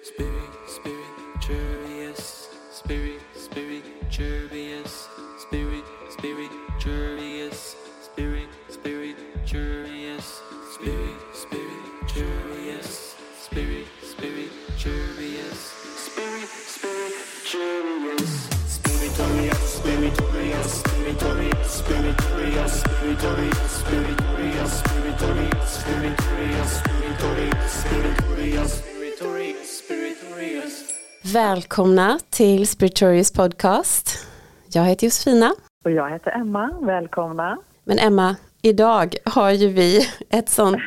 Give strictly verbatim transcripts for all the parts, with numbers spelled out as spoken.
Spirit, spirit, curious. Spirit, spirit, curious. Spirit, spirit, curious. Spirit, spirit, curious. Spirit, spirit, curious. Spirit, spirit, curious. Spirit, spirit, curious. Spiritorious, spiritorious, spiritorious, spiritorious, spiritorious, spiritorious, spiritorious, spiritorious, spiritorious, spiritorious, spiritorious, spiritorious. Välkomna till Spiritorious podcast. Jag heter Josefina. Och jag heter Emma. Välkomna. Men Emma, idag har ju vi ett sånt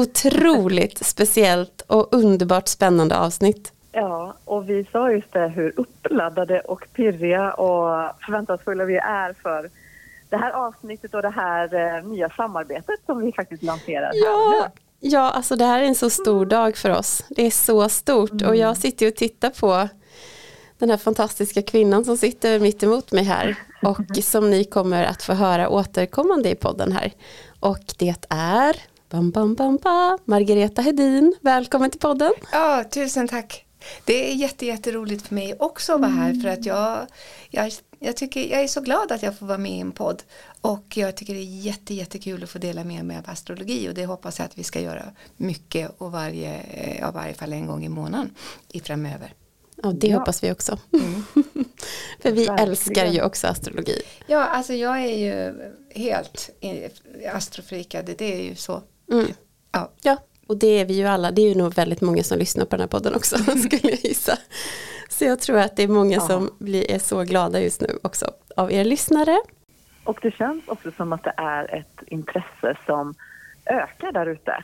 otroligt speciellt och underbart spännande avsnitt. Ja, och vi sa just det hur uppladdade och pirriga och förväntansfulla vi är för det här avsnittet och det här eh, nya samarbetet som vi faktiskt lanserar Ja, här nu. ja, alltså det här är en så stor dag för oss. Det är så stort mm. och jag sitter och tittar på den här fantastiska kvinnan som sitter mitt emot mig här och som ni kommer att få höra återkommande i podden här. Och det är bam, bam, bam, bam, Margareta Hedin. Välkommen till podden. Ja, tusen tack. Det är jätte, jätteroligt för mig också att vara här för att jag, jag, jag, tycker, jag är så glad att jag får vara med i en podd och jag tycker det är jätte, jättekul att få dela med mig av astrologi och det hoppas jag att vi ska göra mycket och varje, ja, varje fall en gång i månaden i framöver. Ja, det ja. hoppas vi också. Mm. För vi Verkligen. älskar ju också astrologi. Ja, alltså jag är ju helt astrofrikad, det är ju så. Mm. Ja. ja. Och det är vi ju alla. Det är ju nog väldigt många som lyssnar på den här podden också, skulle jag gissa. Så jag tror att det är många ja. som blir, är så glada just nu också av er lyssnare. Och det känns också som att det är ett intresse som ökar där ute.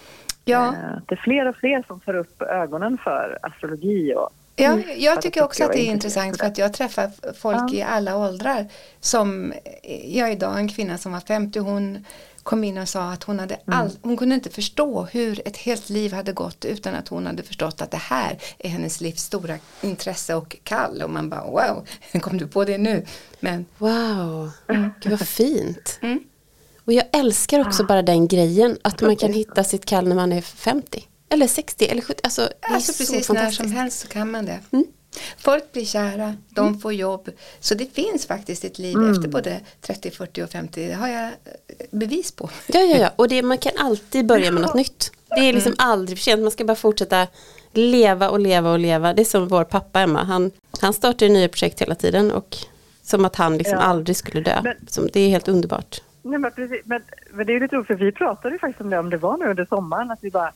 Ja. Det är fler och fler som får upp ögonen för astrologi. Och, ja, jag tycker också att det är intressant för att jag träffar folk ja. i alla åldrar. Som, jag är idag en kvinna som var femtio, hon kom in och sa att hon hade all, hon kunde inte förstå hur ett helt liv hade gått utan att hon hade förstått att det här är hennes livs stora intresse och kall. Och man bara, wow, kom du på det nu? Men, wow, mm. Gud vad fint. Mm. Och jag älskar också bara den grejen att man kan hitta sitt kall när man är femtio. Eller sextio, eller sjuttio. Alltså, det är alltså så precis när som helst så kan man det. Mm. Folk blir kära, de mm. får jobb. Så det finns faktiskt ett liv mm. efter både trettio, fyrtio och femtio. Det har jag bevis på. Ja, ja, ja. Och det, man kan alltid börja med något nytt. Det är liksom mm. aldrig för sent. Man ska bara fortsätta leva och leva och leva. Det är som vår pappa Emma. Han, han startar nya projekt hela tiden. Och som att han liksom ja. aldrig skulle dö. Men, som, det är helt underbart. Nej, men, precis, men, men det är ju lite roligt för vi pratade ju faktiskt om det, om det var nu under sommaren. Att vi bara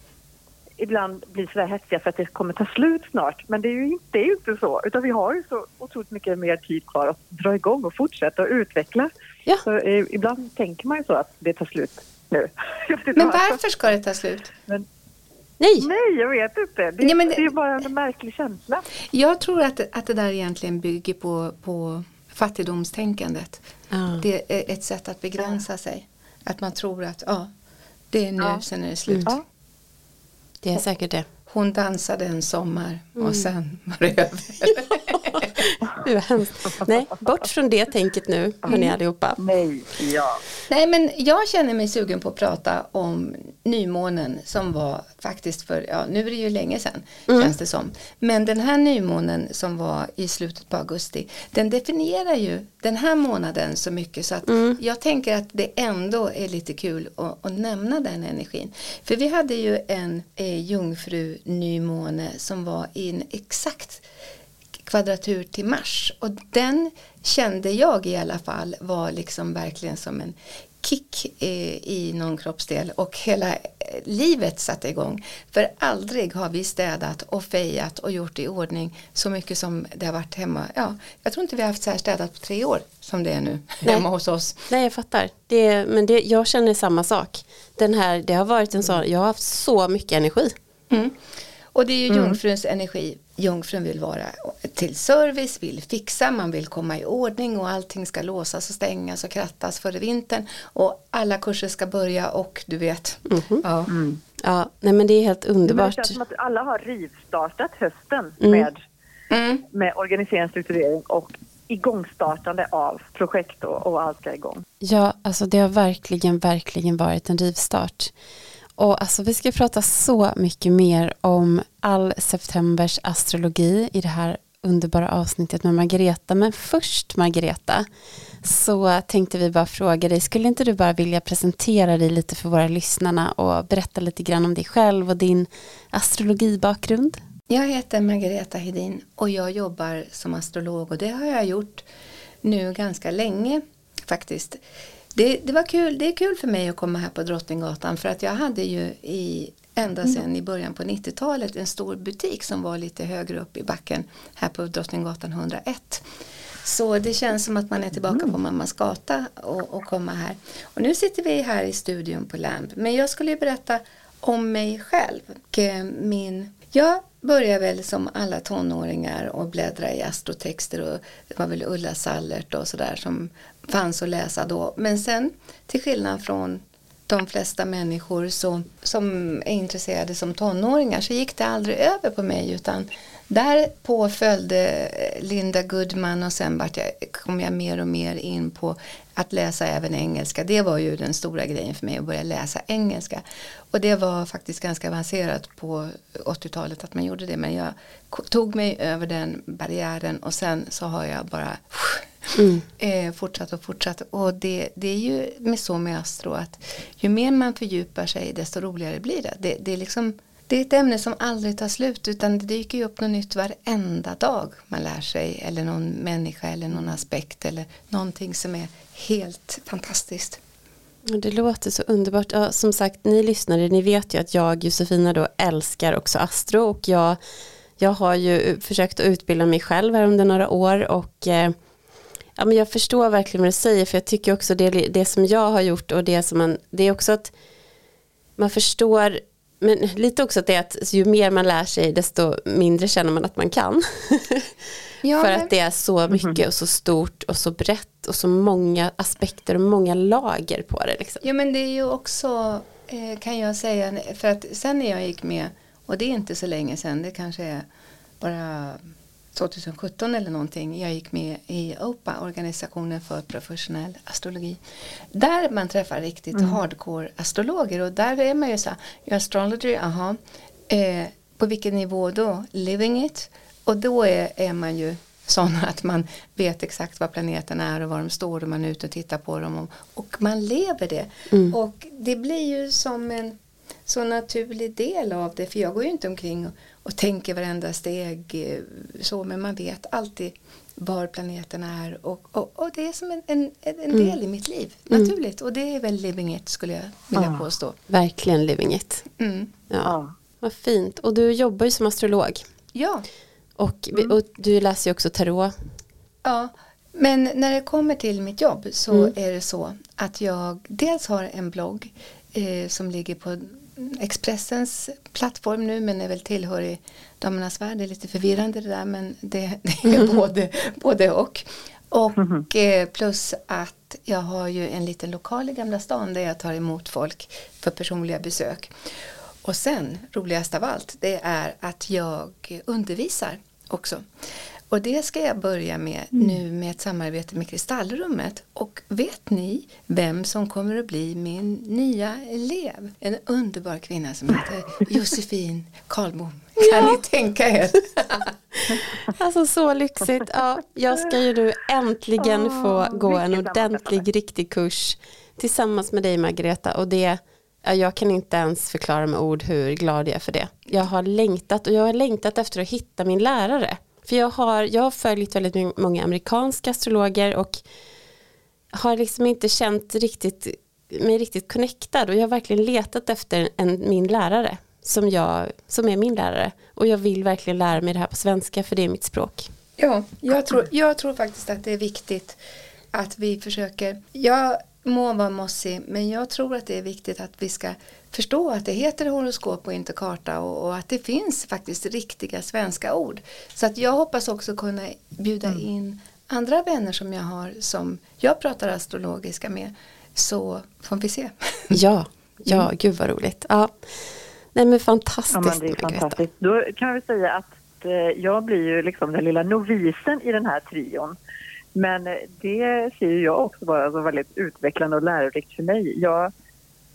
ibland blir så där hetsiga för att det kommer ta slut snart. Men det är ju, det är ju inte så. Utan vi har ju så otroligt mycket mer tid kvar att dra igång och fortsätta och utveckla. Ja. Så eh, ibland tänker man ju så att det tar slut nu. Men varför ska det ta slut? Men, nej. nej, jag vet inte. Det, ja, men det, det är bara en märklig känsla. Jag tror att, att det där egentligen bygger på, på fattigdomstänkandet. Mm. Det är ett sätt att begränsa sig. Att man tror att ja, det är nu, ja. sen är det slut. Mm. Det är säkert det. Hon dansade en sommar och mm. sen var det över. Det var hemskt. Nej, bort från det tänket nu, hörni mm. allihopa. Nej, ja. Nej, men jag känner mig sugen på att prata om nymånen som var faktiskt för, ja nu är det ju länge sedan, mm. känns det som. Men den här nymånen som var i slutet på augusti, den definierar ju den här månaden så mycket så att mm. jag tänker att det ändå är lite kul att, att nämna den energin. För vi hade ju en eh, jungfru nymåne som var i en exakt kvadratur till Mars och den kände jag i alla fall var liksom verkligen som en kick eh, i någon kroppsdel och hela eh, livet satte igång. För aldrig har vi städat och fejat och gjort i ordning så mycket som det har varit hemma. Ja, jag tror inte vi har haft så här städat på tre år som det är nu Nej. hemma hos oss. Nej, jag fattar. Det, men det, jag känner samma sak. Den här, det har varit en sån, jag har haft så mycket energi. Mm. Och det är ju mm. jungfruns energi. Jungfrun vill vara till service, vill fixa, man vill komma i ordning och allting ska låsas och stängas och krattas före vintern. Och alla kurser ska börja och du vet. Mm-hmm. Ja. Mm. Ja, nej men det är helt underbart. Det känns som att alla har rivstartat hösten mm. med, mm. med organisering, strukturering och igångstartande av projekt och, och allt ska igång. Ja, alltså det har verkligen, verkligen varit en rivstart. Och alltså, vi ska prata så mycket mer om all septembers astrologi i det här underbara avsnittet med Margareta. Men först, Margareta, så tänkte vi bara fråga dig, skulle inte du bara vilja presentera dig lite för våra lyssnarna och berätta lite grann om dig själv och din astrologibakgrund? Jag heter Margareta Hedin och jag jobbar som astrolog, och det har jag gjort nu ganska länge faktiskt. Det, det var kul, det är kul för mig att komma här på Drottninggatan, för att jag hade ju i, ända sedan i början på nittiotalet en stor butik som var lite högre upp i backen här på Drottninggatan hundraett. Så det känns som att man är tillbaka på mammas gata och, och komma här. Och nu sitter vi här i studion på Lamp. Men jag skulle ju berätta om mig själv. Och min, jag började väl som alla tonåringar och bläddra i astrotexter, och det var väl Ulla Sallert och sådär som fanns att läsa då. Men sen, till skillnad från de flesta människor så, som är intresserade som tonåringar, så gick det aldrig över på mig, utan där påföljde Linda Goodman, och sen vart jag, kom jag mer och mer in på att läsa även engelska. Det var ju den stora grejen för mig, att börja läsa engelska. Och det var faktiskt ganska avancerat på åttiotalet att man gjorde det. Men jag tog mig över den barriären, och sen så har jag bara mm. eh, fortsatt och fortsatt. Och det, det är ju med så med astro att ju mer man fördjupar sig, desto roligare blir det. Det, det är liksom... Det är ett ämne som aldrig tar slut, utan det dyker ju upp något nytt varenda dag man lär sig, eller någon människa eller någon aspekt eller någonting som är helt fantastiskt. Det låter så underbart. Ja, som sagt, ni lyssnare, ni vet ju att jag, Josefina, då älskar också astro, och jag, jag har ju försökt att utbilda mig själv här under några år, och eh, ja, men jag förstår verkligen vad du säger, för jag tycker också det, det som jag har gjort, och det som man, det är också att man förstår. Men lite också att det är att ju mer man lär sig, desto mindre känner man att man kan. Ja, för att det är så mycket och så stort och så brett och så många aspekter och många lager på det. Liksom. Ja, men det är ju också, eh, kan jag säga, för att sen när jag gick med, och det är inte så länge sedan, det kanske är bara tjugosjutton eller någonting, jag gick med i O P A, organisationen för professionell astrologi, där man träffar riktigt mm. hardcore astrologer, och där är man ju så här, astrology, aha, eh, på vilken nivå då? Living it, och då är, är man ju sån att man vet exakt vad planeterna är och var de står, och man är ute och tittar på dem, och, och man lever det mm. och det blir ju som en så naturlig del av det, för jag går ju inte omkring och, och tänker varenda steg så, men man vet alltid var planeten är, och, och, och det är som en, en, en del mm. i mitt liv, naturligt, och det är väl living it, skulle jag vilja ja. påstå. Verkligen living it. Mm. Ja. Ja. Vad fint. Och du jobbar ju som astrolog. Ja. Och, mm. och du läser ju också tarot. Ja, men när det kommer till mitt jobb så mm. är det så att jag dels har en blogg eh, som ligger på Expressens plattform nu, men är väl tillhörig Damernas Värld. Det är lite förvirrande det där, men det, det är mm. både, både och. Och mm. eh, plus att jag har ju en liten lokal i Gamla stan där jag tar emot folk för personliga besök. Och sen, roligast av allt, det är att jag undervisar också. Och det ska jag börja med mm. nu med ett samarbete med Kristallrummet. Och vet ni vem som kommer att bli min nya elev? En underbar kvinna som heter Josefin Karlbom. Kan ja. ni tänka er? Alltså så lyxigt. Ja, jag ska ju nu äntligen oh, få gå en ordentlig, riktig kurs tillsammans med dig, Margareta. Och det, ja, jag kan inte ens förklara med ord hur glad jag är för det. Jag har längtat, och jag har längtat efter att hitta min lärare. För jag har, jag har följt väldigt många amerikanska astrologer och har liksom inte känt riktigt, mig riktigt connectad. Och jag har verkligen letat efter en, min lärare som, jag, som är min lärare. Och jag vill verkligen lära mig det här på svenska, för det är mitt språk. Ja, jag tror, jag tror faktiskt att det är viktigt att vi försöker... Jag må vara mossig, men jag tror att det är viktigt att vi ska förstå att det heter horoskop och inte karta, och, och att det finns faktiskt riktiga svenska ord. Så att jag hoppas också kunna bjuda mm. in andra vänner som jag har, som jag pratar astrologiska med, så får vi se. Ja, ja, mm. gud vad roligt. Ja. Nej, men fantastiskt. Ja, men det är fantastiskt. Då kan vi säga att eh, jag blir ju liksom den lilla novisen i den här trion. Men det ser jag också bara så väldigt utvecklande och lärorikt för mig. Jag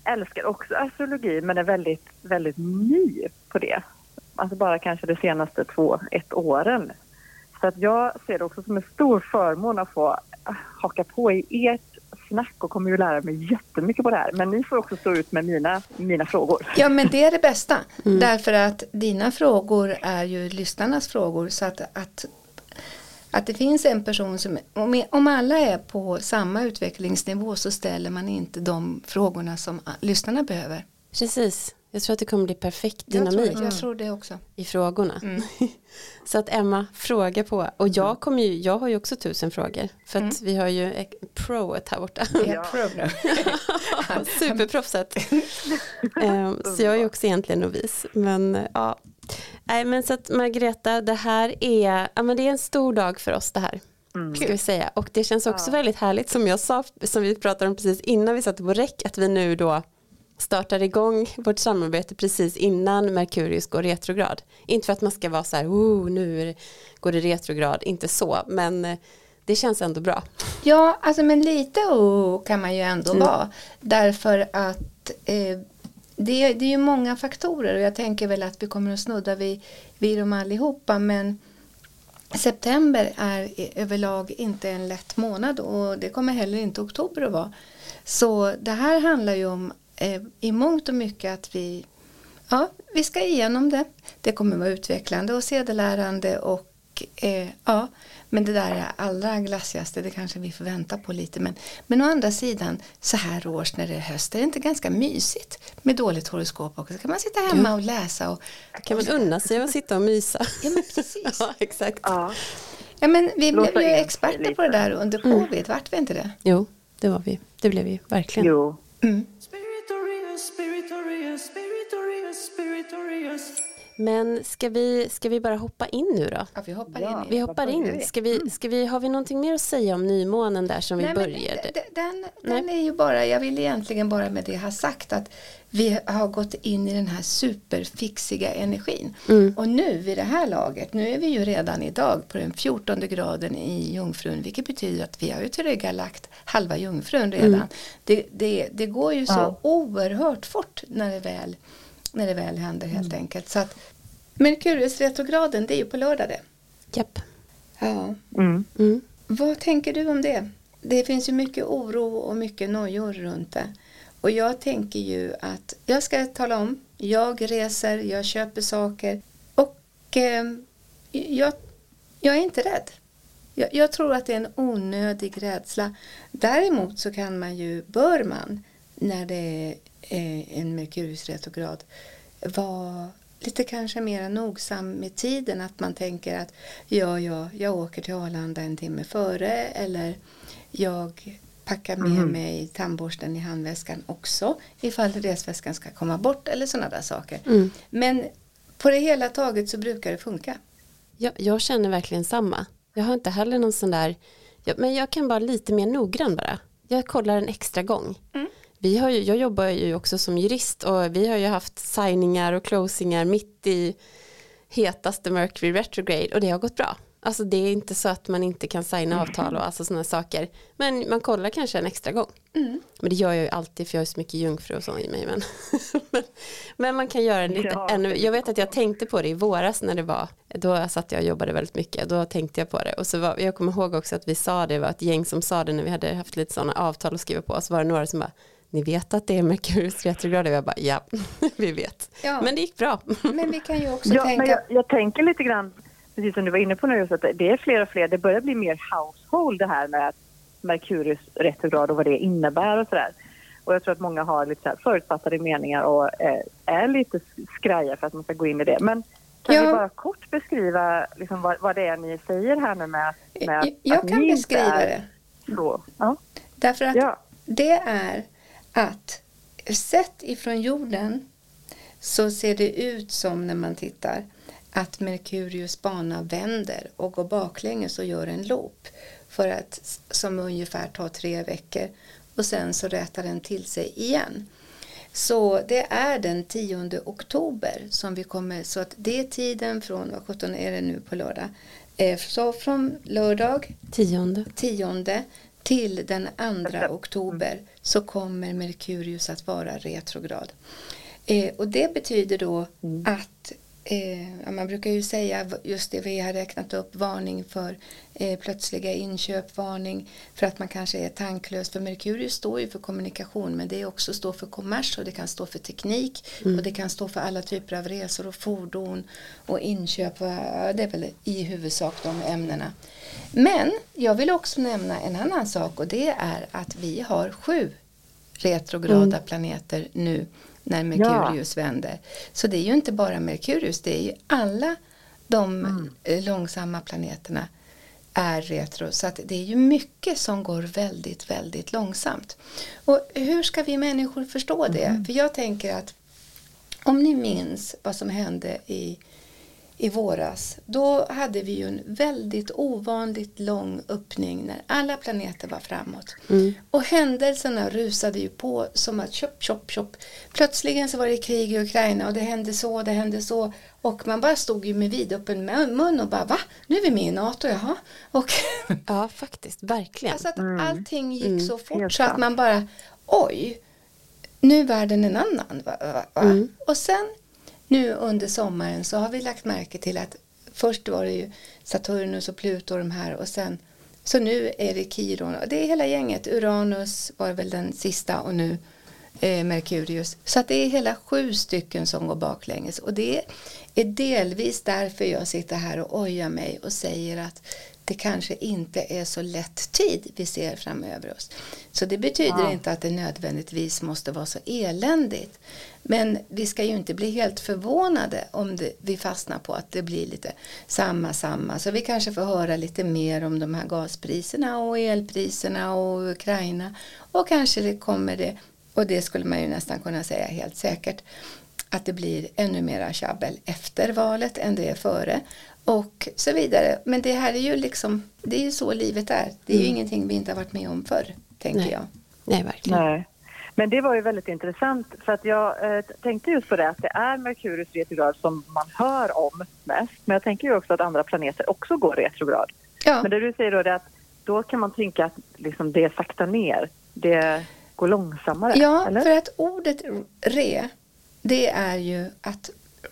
älskar också astrologi men är väldigt, väldigt ny på det. Alltså bara kanske de senaste två, ett åren. Så att jag ser det också som en stor förmån att få haka på i ert snack och kommer ju lära mig jättemycket på det här. Men ni får också stå ut med mina, mina frågor. Ja, men det är det bästa. Mm. Därför att dina frågor är ju lyssnarnas frågor. Så att, att, att det finns en person som, om, om alla är på samma utvecklingsnivå så ställer man inte de frågorna som lyssnarna behöver. Precis. Jag tror att det kommer bli perfekt dynamik. Jag tror, jag tror det också. I frågorna. Mm. Så att Emma, fråga på. Och jag, kommer ju, jag har ju också tusen frågor. För att mm. vi har ju ett proet här borta. Ja, pro nu. Superproffset. um, så jag är ju också egentligen novis. Men ja. Nej, men så att Margareta, det här är, ja, men det är en stor dag för oss det här. Mm. Ska vi säga. Och det känns också ja. väldigt härligt som jag sa, som vi pratade om precis innan vi satte på räck, att vi nu då startar igång vårt samarbete precis innan Merkurius går retrograd. Inte för att man ska vara så här, oh, nu är det, går det retrograd, inte så, men det känns ändå bra. Ja, alltså men lite oh, kan man ju ändå mm. vara. Därför att eh, det, det är ju många faktorer och jag tänker väl att vi kommer att snudda vid, vid dem allihopa, men september är överlag inte en lätt månad och det kommer heller inte oktober att vara. Så det här handlar ju om eh, i mångt och mycket att vi, ja, vi ska igenom det. Det kommer vara utvecklande och sedelärande och eh, ja, men det där är allra glassigaste, det kanske vi får vänta på lite. Men, men å andra sidan, så här års när det är höst, är det inte ganska mysigt med dåligt horoskop också? Så kan man sitta hemma och läsa. Och, kan man unna sig att sitta och mysa? Ja, men precis. Ja, exakt. Ja. Ja, men vi blev ju experter på det där under covid, mm. vart vi inte det? Jo, det var vi. Det blev vi, verkligen. Jo. Mm. Men ska vi, ska vi bara hoppa in nu då? Ja, vi hoppar ja, in. Vi hoppar in. Ska vi, ska vi, har vi någonting mer att säga om nymånen där som Nej, vi började? Den, den, den är ju bara, jag vill egentligen bara med det ha sagt att vi har gått in i den här superfixiga energin. Mm. Och nu vid det här laget, nu är vi ju redan idag på den fjortonde graden i jungfrun, vilket betyder att vi har ju tillryggalagt halva jungfrun redan. Mm. Det, det, det går ju så ja. oerhört fort när det väl när det väl händer helt mm. enkelt. Så att Merkurius retrograden, det är ju på lördag det. Japp. Ja. Mm. Mm. Vad tänker du om det? Det finns ju mycket oro och mycket nojor runt det. Och jag tänker ju att jag ska tala om, jag reser, jag köper saker och eh, jag, jag är inte rädd. Jag, jag tror att det är en onödig rädsla. Däremot så kan man ju, bör man, när det är en Merkurius retrograd, var lite kanske mer nogsam med tiden, att man tänker att ja, ja, jag åker till Arlanda en timme före, eller jag packar med mm. mig tandborsten i handväskan också ifall resväskan ska komma bort eller sådana där saker. Mm. Men på det hela taget så brukar det funka. Jag, jag känner verkligen samma. Jag har inte heller någon sån där, jag, men jag kan vara lite mer noggrann bara. Jag kollar en extra gång. Mm. Vi har ju, jag jobbar ju också som jurist och vi har ju haft signingar och closingar mitt i hetaste Mercury retrograde och det har gått bra. Alltså det är inte så att man inte kan signa avtal och alltså sådana saker. Men man kollar kanske en extra gång. Mm. Men det gör jag ju alltid för jag har så mycket jungfru och sånt i mig. Men, men, men man kan göra en lite ja. ännu. Jag vet att jag tänkte på det i våras när det var. Då satt jag och jobbade väldigt mycket. Då tänkte jag på det. Och så var, jag kommer ihåg också att vi sa det. Det var ett gäng som sa det när vi hade haft lite sådana avtal att skriva på. Så var det några som bara, ni vet att det är Merkurius retrograd? Och jag bara, ja, vi vet. Ja. Men det gick bra. Men vi kan ju också ja, tänka... Men jag, jag tänker lite grann, precis som du var inne på nu, så att det är fler och fler. Det börjar bli mer household det här med Merkurius retrograd och vad det innebär och sådär. Och jag tror att många har lite så här förutfattade meningar och eh, är lite skraja för att man ska gå in i det. Men kan ja. vi bara kort beskriva liksom vad, vad det är ni säger här nu med, med att, jag att kan ni beskriva är det. Så. Ja. Därför att ja. det är att sett ifrån jorden så ser det ut som när man tittar att Merkurius bana vänder och går baklänges och gör en loop för att, som ungefär tar tre veckor och sen så rätar den till sig igen. Så det är den tionde oktober som vi kommer, så att det är tiden från, vad sjutton är det nu på lördag? Så från lördag tionde, tionde till den andra oktober så kommer Merkurius att vara retrograd. Eh, och det betyder då mm. att eh, man brukar ju säga just det vi har räknat upp, varning för eh, plötsliga inköp, varning för att man kanske är tanklös. För Merkurius står ju för kommunikation, men det också står för kommers och det kan stå för teknik mm. och det kan stå för alla typer av resor och fordon och inköp. Det är väl i huvudsak de ämnena. Men jag vill också nämna en annan sak, och det är att vi har sju retrograda mm. planeter nu när Merkurius ja. vänder. Så det är ju inte bara Merkurius, det är ju alla de mm. långsamma planeterna är retro. Så att det är ju mycket som går väldigt, väldigt långsamt. Och hur ska vi människor förstå det? Mm. För jag tänker att om ni minns vad som hände i I våras, då hade vi ju en väldigt ovanligt lång öppning när alla planeter var framåt. Mm. Och händelserna rusade ju på som att chop, chop, chop. Plötsligen så var det krig i Ukraina och det hände så, det hände så. Och man bara stod ju med vidöppen mun och bara, va? Nu är vi med i NATO, jaha. Och ja, faktiskt, verkligen. Alltså att mm. allting gick mm. så fort så att man bara, oj, nu är världen en annan. Va, va, va? Mm. Och sen nu under sommaren så har vi lagt märke till att först var det ju Saturnus och Pluto och de här, och sen så nu är det Kiron och det är hela gänget. Uranus var väl den sista och nu eh, Merkurius. Så att det är hela sju stycken som går baklänges, och det är delvis därför jag sitter här och ojar mig och säger att det kanske inte är så lätt tid vi ser framöver oss. Så det betyder ja. inte att det nödvändigtvis måste vara så eländigt. Men vi ska ju inte bli helt förvånade om det, vi fastnar på att det blir lite samma, samma. Så vi kanske får höra lite mer om de här gaspriserna och elpriserna och Ukraina. Och kanske det kommer det, och det skulle man ju nästan kunna säga helt säkert, att det blir ännu mera tjabbel efter valet än det är före. Och så vidare. Men det här är ju liksom, det är ju så livet är. Det är mm. ju ingenting vi inte har varit med om förr, tänker Nej. jag. Nej, verkligen. Nej. Men det var ju väldigt intressant, för att jag eh, tänkte just på det att det är Merkurius retrograd som man hör om mest. Men jag tänker ju också att andra planeter också går retrograd. Ja. Men det du säger då är att då kan man tänka att liksom det saktar ner, det går långsammare. Ja, eller? För att ordet re, det är ju att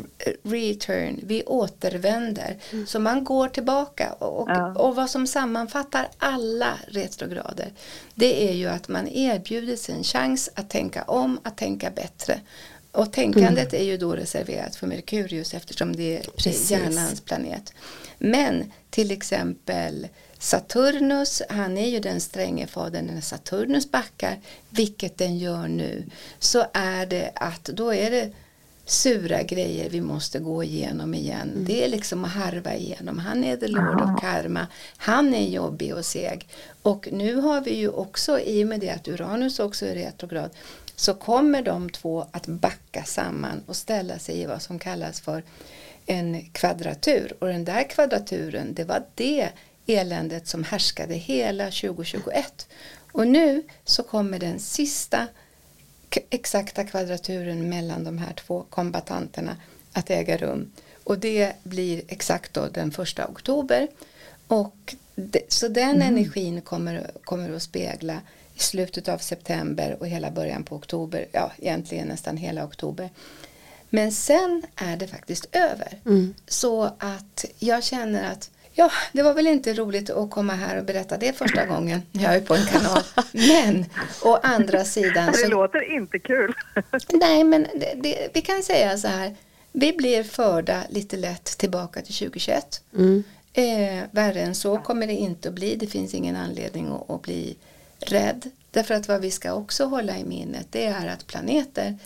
return, vi återvänder. Mm. Så man går tillbaka och, och, ja. och vad som sammanfattar alla retrograder, det är ju att man erbjuder sig en chans att tänka om, att tänka bättre. Och tänkandet mm. är ju då reserverat för Merkurius eftersom det är Precis. hjärnans planet. Men till exempel Saturnus, han är ju den stränge fadern. När Saturnus backar, vilket den gör nu, så är det att då är det sura grejer vi måste gå igenom igen. Mm. Det är liksom att harva igenom. Han är the Lord of Karma. Han är jobbig och seg. Och nu har vi ju också, i och med det att Uranus också är retrograd, så kommer de två att backa samman och ställa sig i vad som kallas för en kvadratur. Och den där kvadraturen, det var det eländet som härskade hela tjugo tjugoett. Och nu så kommer den sista exakta kvadraturen mellan de här två kombatanterna att äga rum. Och det blir exakt då den första oktober. Och det, så den mm. energin kommer, kommer att spegla i slutet av september och hela början på oktober. Ja, egentligen nästan hela oktober. Men sen är det faktiskt över. Mm. Så att jag känner att ja, det var väl inte roligt att komma här och berätta det första gången jag är på en kanal. Men å andra sidan... Det så, låter inte kul. Nej, men det, det, vi kan säga så här. Vi blir förda lite lätt tillbaka till tjugo tjugoett. Mm. Eh, värre än så kommer det inte att bli. Det finns ingen anledning att, att bli rädd. Därför att vad vi ska också hålla i minnet, det är att planeter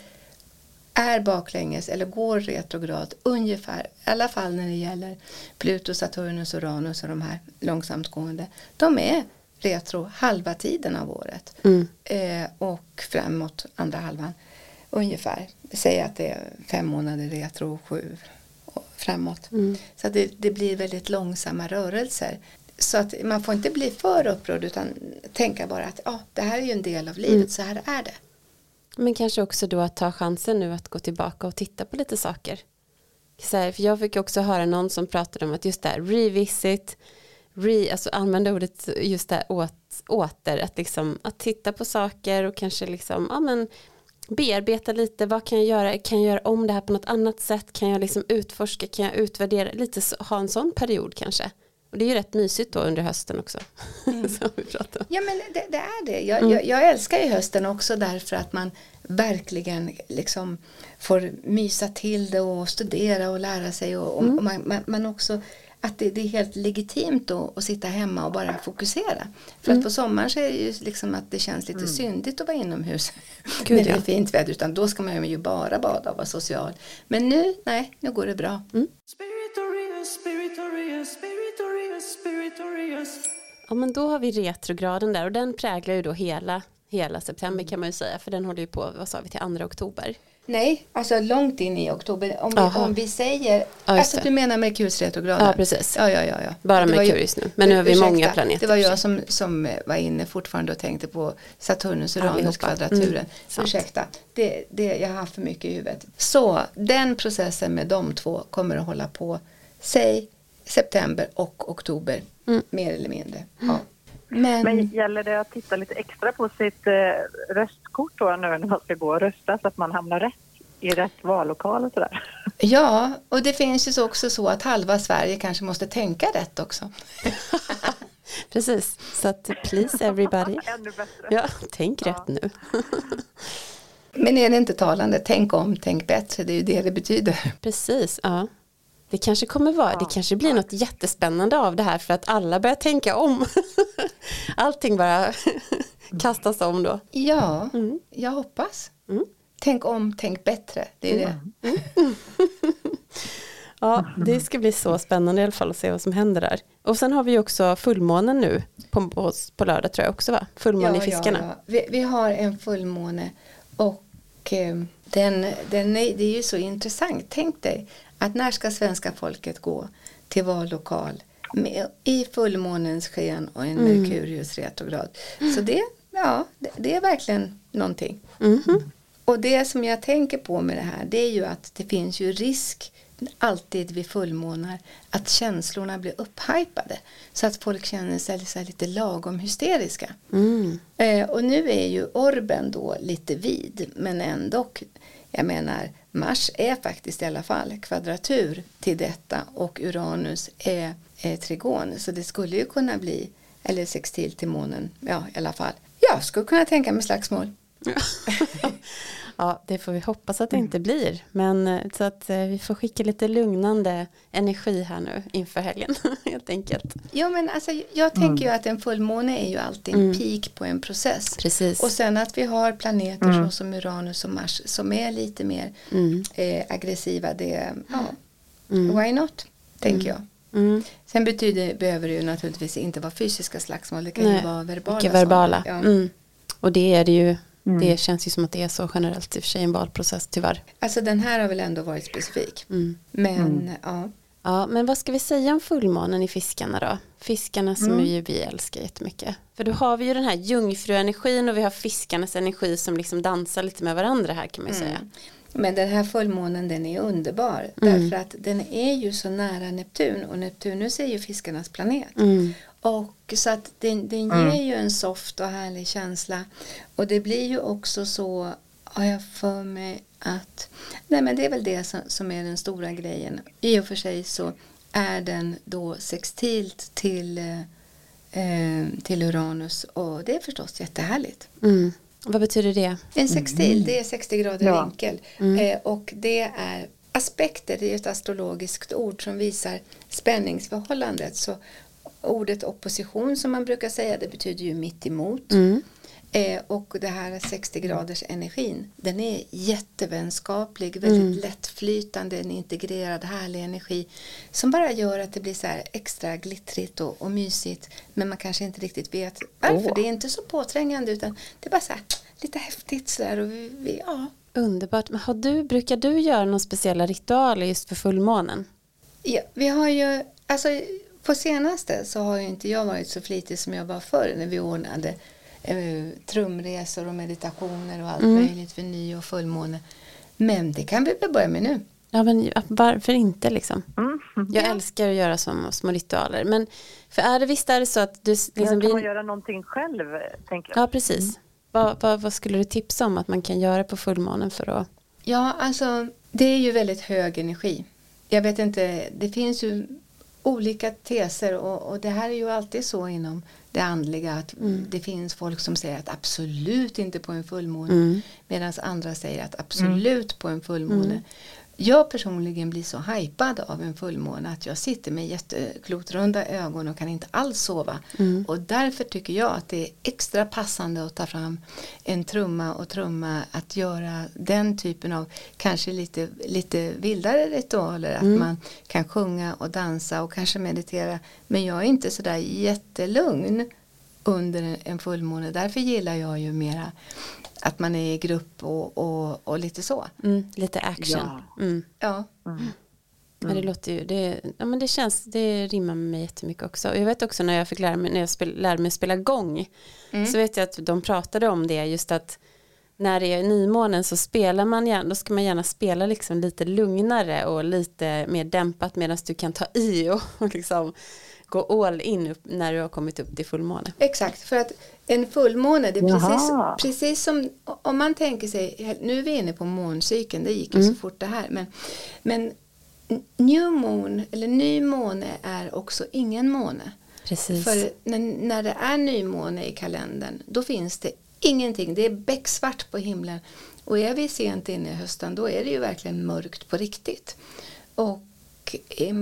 är baklänges eller går retrograd ungefär, i alla fall när det gäller Pluto, Saturnus, Uranus och de här långsamt gående. De är retro halva tiden av året mm. eh, och framåt andra halvan ungefär. Säg att det är fem månader retro och sju framåt. Mm. Så att det, det blir väldigt långsamma rörelser. Så att man får inte bli för upprörd utan tänka bara att ah, det här är ju en del av livet, mm. så här är det. Men kanske också då att ta chansen nu att gå tillbaka och titta på lite saker. Så här, för jag fick också höra någon som pratade om att just det här, revisit, re, alltså använda ordet just där åt, åter, att, liksom, att titta på saker och kanske liksom, ja, men bearbeta lite, vad kan jag göra, kan jag göra om det här på något annat sätt, kan jag liksom utforska, kan jag utvärdera, lite så, ha en sån period kanske. Och det är ju rätt mysigt då under hösten också. Mm. Som vi pratar om. Ja, men det, det är det. Jag, mm. jag, jag älskar ju hösten också därför att man verkligen liksom får mysa till det och studera och lära sig. Och, och, mm. och man, man, man också, att det, det är helt legitimt då att sitta hemma och bara fokusera. För mm. att på sommaren så är det ju liksom att det känns lite mm. syndigt att vara inomhus. Gud, när det är fint väder, utan då ska man ju bara bada och vara social. Men nu, nej, nu går det bra. Mm. Ja, men då har vi retrograden där och den präglar ju då hela, hela september kan man ju säga, för den håller ju på, vad sa vi, till andra oktober. Nej, alltså långt in i oktober. Om vi, om vi säger, ja, alltså du menar Merkurius retrograden? Ja, precis. Ja, ja, ja, ja. Bara Merkurius nu, men nu har vi ursäkta, många planeter. Det var jag som, som var inne fortfarande och tänkte på Saturnus och Uranus kvadraturen. Mm, ursäkta, det, det, jag har haft för mycket i huvudet. Så den processen med de två kommer att hålla på, säg september och oktober, mm. mer eller mindre. Ja. Men, Men gäller det att titta lite extra på sitt eh, röstkort då nu när man ska gå och rösta så att man hamnar rätt i rätt vallokal och sådär? Ja, och det finns ju också så att halva Sverige kanske måste tänka rätt också. Precis, så att please everybody. Ännu bättre. Ja, tänk ja. rätt nu. Men är det inte talande? Tänk om, tänk bättre, det är ju det det betyder. Precis, ja. Det kanske kommer vara, det kanske blir något jättespännande av det här för att alla börjar tänka om. Allting bara kastas om då. Ja, mm. jag hoppas. Mm. Tänk om, tänk bättre, det är mm. det. Mm. Ja, det ska bli så spännande i alla fall att se vad som händer där. Och sen har vi också fullmånen nu på, på, på lördag tror jag också va? Fullmåne ja, i fiskarna. Ja, ja. Vi, vi har en fullmåne och eh, den, den är, det är ju så intressant. Tänk dig att när ska svenska folket gå till vallokal med, i fullmånens sken och en mm. Merkurius retrograd. Så det, ja, det, det är verkligen någonting. Mm-hmm. Och det som jag tänker på med det här, det är ju att det finns ju risk alltid vid fullmånar att känslorna blir upphypade så att folk känner sig så här lite lagom hysteriska. Mm. Eh, och nu är ju orben då lite vid, men ändå, jag menar, Mars är faktiskt i alla fall kvadratur till detta och Uranus är, är trigon, så det skulle ju kunna bli, eller sextil till månen, ja i alla fall. Jag skulle kunna tänka mig slagsmål. Ja, det får vi hoppas att det inte blir. Men så att vi får skicka lite lugnande energi här nu inför helgen, helt enkelt. Ja, men alltså jag tänker ju att en fullmåne är ju alltid en mm. peak på en process. Precis. Och sen att vi har planeter mm. så som Uranus och Mars som är lite mer mm. eh, aggressiva, det, ja, mm. why not, tänker mm. jag. Mm. Sen betyder, behöver det ju naturligtvis inte vara fysiska slagsmål, det kan Nej, ju vara verbala. verbala. Ja. Mm. Och det är det ju. Mm. Det känns ju som att det är så generellt i och för sig en valprocess tyvärr. Alltså den här har väl ändå varit specifik. Mm. Men mm. ja. Ja, men vad ska vi säga om fullmånen i fiskarna då? Fiskarna som mm. ju vi älskar jättemycket. För då har vi ju den här jungfruenergin och vi har fiskarnas energi som liksom dansar lite med varandra här kan man ju mm. säga. Men den här fullmånen den är underbar. Mm. Därför att den är ju så nära Neptun och Neptunus är ju fiskarnas planet. Mm. Och så att den, den ger mm. ju en soft och härlig känsla. Och det blir ju också så, har jag för mig att, nej men det är väl det som, som är den stora grejen. I och för sig så är den då sextilt till, eh, till Uranus och det är förstås jättehärligt. Mm. Vad betyder det? En sextil, mm. det är sextio grader ja. vinkel. Mm. Eh, och det är aspekter, det är ett astrologiskt ord som visar spänningsförhållandet. Så ordet opposition som man brukar säga, det betyder ju mitt emot. Mm. Eh, och det här sextio graders energin, den är jättevänskaplig, väldigt mm. lättflytande, en integrerad härlig energi som bara gör att det blir så här extra glittrigt och, och mysigt, men man kanske inte riktigt vet varför. Oh. Det är inte så påträngande utan det är bara så här lite häftigt så där och vi, vi, ja. Underbart, men har du, brukar du göra någon speciella ritualer just för fullmånen? Ja, vi har ju, alltså på senaste så har ju inte jag varit så flitig som jag var förr när vi ordnade eh, trumresor och meditationer och allt mm. möjligt för ny och fullmåne. Men det kan vi väl börja med nu. Ja, men varför inte liksom? Mm. Jag älskar att göra som små ritualer. Men för är det visst är det så att du liksom... Men kan man vi... göra någonting själv, tänker jag? Ja, precis. Mm. Vad, vad, vad skulle du tipsa om att man kan göra på fullmånen för att... Ja, alltså det är ju väldigt hög energi. Jag vet inte, det finns ju olika teser och, och det här är ju alltid så inom det andliga att mm. det finns folk som säger att absolut inte på en fullmåne mm. medan andra säger att absolut mm. på en fullmåne. Mm. Jag personligen blir så hypad av en fullmåne att jag sitter med jätteklotrunda ögon och kan inte alls sova. Mm. Och därför tycker jag att det är extra passande att ta fram en trumma och trumma, att göra den typen av kanske lite, lite vildare ritualer. Mm. Att man kan sjunga och dansa och kanske meditera. Men jag är inte sådär jättelugn under en fullmåne. Därför gillar jag ju mera att man är i grupp och, och, och lite så. Mm, lite action. Ja. Mm. Ja. Mm. Ja, det låter ju, det, ja, men det känns, det rimmar med mig jättemycket också. Och jag vet också när jag fick lära mig, när jag spel, lärde mig spela gång, mm. så vet jag att de pratade om det, just att när det är nymånen så spelar man gärna, då ska man gärna spela liksom lite lugnare och lite mer dämpat, medan du kan ta i och, och liksom gå all in upp när du har kommit upp till fullmåne. Exakt, för att en fullmåne, det är precis, precis som om man tänker sig, nu är vi inne på måncykeln, det gick ju mm. så fort det här, men, men new moon eller ny måne är också ingen måne. Precis. För när, när det är nymåne i kalendern, då finns det ingenting, det är becksvart på himlen, och är vi sent inne i hösten, då är det ju verkligen mörkt på riktigt. Och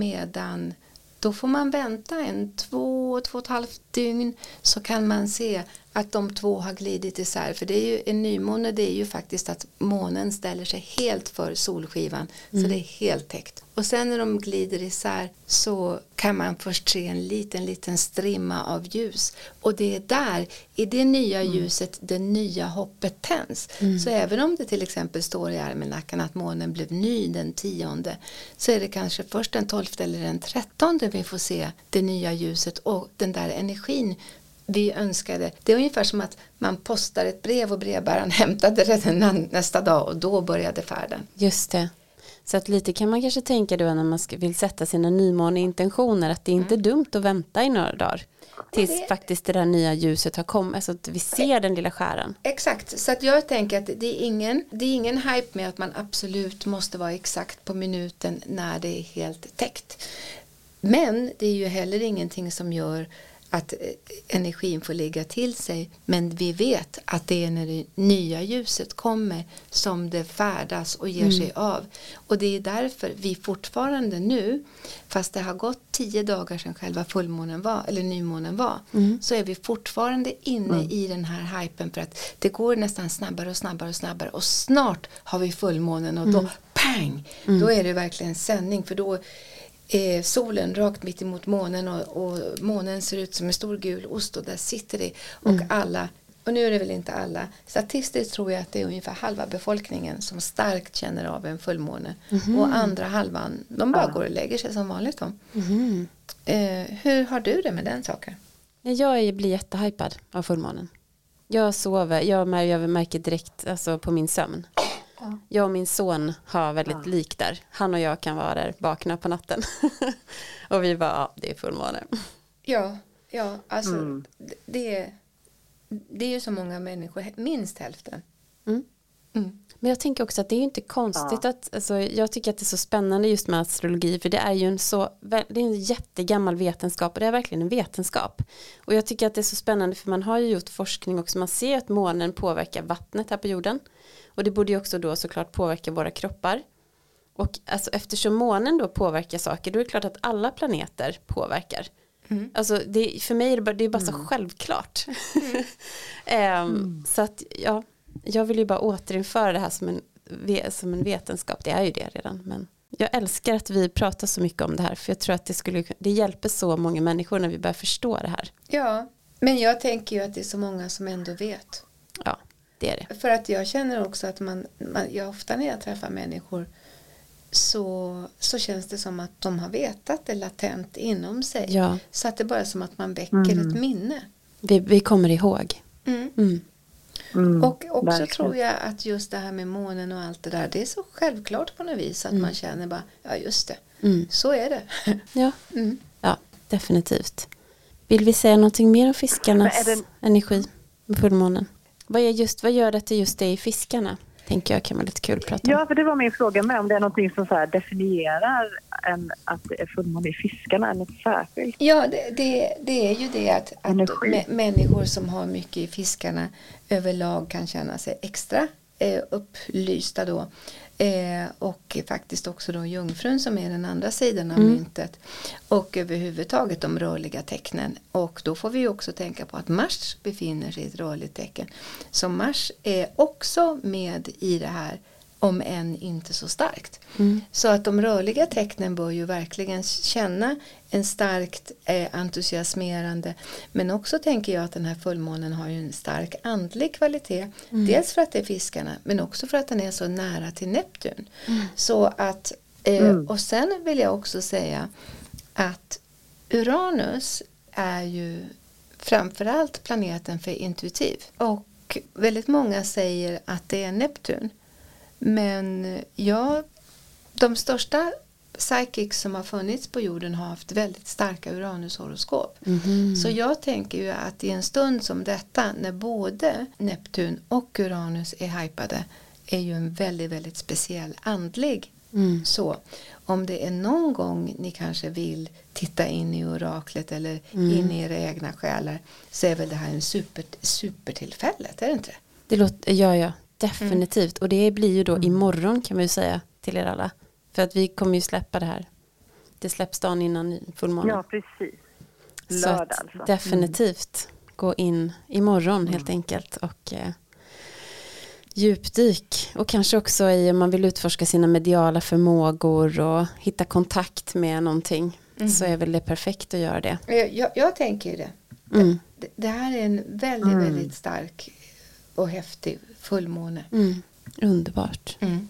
medan då får man vänta en två, två och ett halvt dygn, så kan man se att de två har glidit isär. För det är ju en nymåne, det är ju faktiskt att månen ställer sig helt för solskivan. Mm. Så det är helt täckt. Och sen när de glider isär så kan man först se en liten, liten strimma av ljus. Och det är där, i det nya mm. ljuset, det nya hoppet tänds. Mm. Så även om det till exempel står i almanackan att månen blev ny den tionde, så är det kanske först den tolfte eller den trettonde vi får se det nya ljuset och den där energin vi önskade. Det är ungefär som att man postar ett brev och brevbäraren hämtade det nästa dag, och då började färden. Just det. Så att lite kan man kanske tänka då när man vill sätta sina nymåneintentioner, att det är inte mm. dumt att vänta i några dagar tills det... faktiskt det där nya ljuset har kommit, så alltså att vi ser den lilla skäran. Exakt, så att jag tänker att det är ingen, det är ingen hype med att man absolut måste vara exakt på minuten när det är helt täckt. Men det är ju heller ingenting som gör att energin får ligga till sig, men vi vet att det är när det nya ljuset kommer som det färdas och ger mm. sig av. Och det är därför vi fortfarande nu, fast det har gått tio dagar sedan själva fullmånen var, eller nymånen var, mm. så är vi fortfarande inne mm. i den här hypen, för att det går nästan snabbare och snabbare och snabbare, och snart har vi fullmånen, och då mm. pang, mm. då är det verkligen sändning, för då är solen rakt mitt emot månen, och, och månen ser ut som en stor gul ost, och där sitter det, och mm. alla, och nu är det väl inte alla, statistiskt tror jag att det är ungefär halva befolkningen som starkt känner av en fullmåne, mm. och andra halvan, de bara går och lägger sig som vanligt då. Mm. Eh, hur har du det med den saken? Jag blir jättehypad av fullmånen. Jag sover, jag, jag märker direkt alltså, på min sömn. Ja. Jag och min son har väldigt ja. lik där. Han och jag kan vara där vakna på natten. Och vi bara, ja, det är fullmåne. Ja, ja, alltså mm. det, är, det är ju så många människor, minst hälften. Mm. Mm. Men jag tänker också att det är ju inte konstigt ja. att, alltså, jag tycker att det är så spännande just med astrologi, för det är ju en så, det är en jättegammal vetenskap, och det är verkligen en vetenskap. Och jag tycker att det är så spännande, för man har ju gjort forskning också, man ser att månen påverkar vattnet här på jorden. Och det borde ju också då såklart påverka våra kroppar. Och alltså, eftersom månen då påverkar saker, då är det klart att alla planeter påverkar. Mm. Alltså det, för mig är det bara, det är bara mm. så självklart. Mm. um, mm. Så att ja, jag vill ju bara återinföra det här som en, som en vetenskap. Det är ju det redan. Men jag älskar att vi pratar så mycket om det här. För jag tror att det, skulle, det hjälper så många människor när vi börjar förstå det här. Ja, men jag tänker ju att det är så många som ändå vet. Ja. Det är det. För att jag känner också att man, man jag ofta när jag träffar människor så, så känns det som att de har vetat det latent inom sig. Ja. Så att det bara är som att man väcker mm. ett minne. Vi, vi kommer ihåg. Mm. Mm. Mm, och också verkligen. tror jag att just det här med månen och allt det där, det är så självklart på något vis att mm. man känner bara, ja just det, mm. så är det. Ja. Mm. Ja, definitivt. Vill vi säga någonting mer om fiskarnas det... energi med fullmånen? Vad, är just, vad gör det till just det i fiskarna? Tänker jag kan vara lite kul att prata om. Ja, för det var min fråga med om det är någonting som så här definierar en, att det är fullmåne i fiskarna eller något särskilt. Ja, det, det, det är ju det att, att mä, människor som har mycket i fiskarna överlag kan känna sig extra eh, upplysta då. Eh, och faktiskt också då jungfrun som är den andra sidan av mm. myntet. Och överhuvudtaget de rörliga tecknen. Och då får vi ju också tänka på att Mars befinner sig i ett rörligt tecken. Så Mars är också med i det här, om än inte så starkt. Mm. Så att de rörliga tecknen bör ju verkligen känna en starkt eh, entusiasmerande. Men också tänker jag att den här fullmånen har ju en stark andlig kvalitet. Mm. Dels för att det är fiskarna, men också för att den är så nära till Neptun. Mm. Så att, eh, mm. och sen vill jag också säga att Uranus är ju framförallt planeten för intuitiv. Och väldigt många säger att det är Neptun. Men ja, de största psychics som har funnits på jorden har haft väldigt starka Uranus-horoskop. Mm-hmm. Så jag tänker ju att i en stund som detta, när både Neptun och Uranus är hypade, är ju en väldigt, väldigt speciell andlig. Mm. Så om det är någon gång ni kanske vill titta in i oraklet eller mm. in i era egna själar, så är väl det här en super, supertillfället, är det inte? Det låter, ja, ja. Definitivt. Mm. Och det blir ju då imorgon kan man ju säga till er alla. För att vi kommer ju släppa det här. Det släpps dagen innan fullmånen. Ja, precis. Lördag så alltså. Definitivt mm. gå in imorgon mm. helt enkelt. Och eh, djupdyk. Och kanske också i om man vill utforska sina mediala förmågor och hitta kontakt med någonting. Mm. Så är väl det perfekt att göra det. Jag, jag, jag tänker ju det. Mm. det. Det här är en väldigt, mm. väldigt stark och häftig fullmåne. Mm. Underbart. Mm.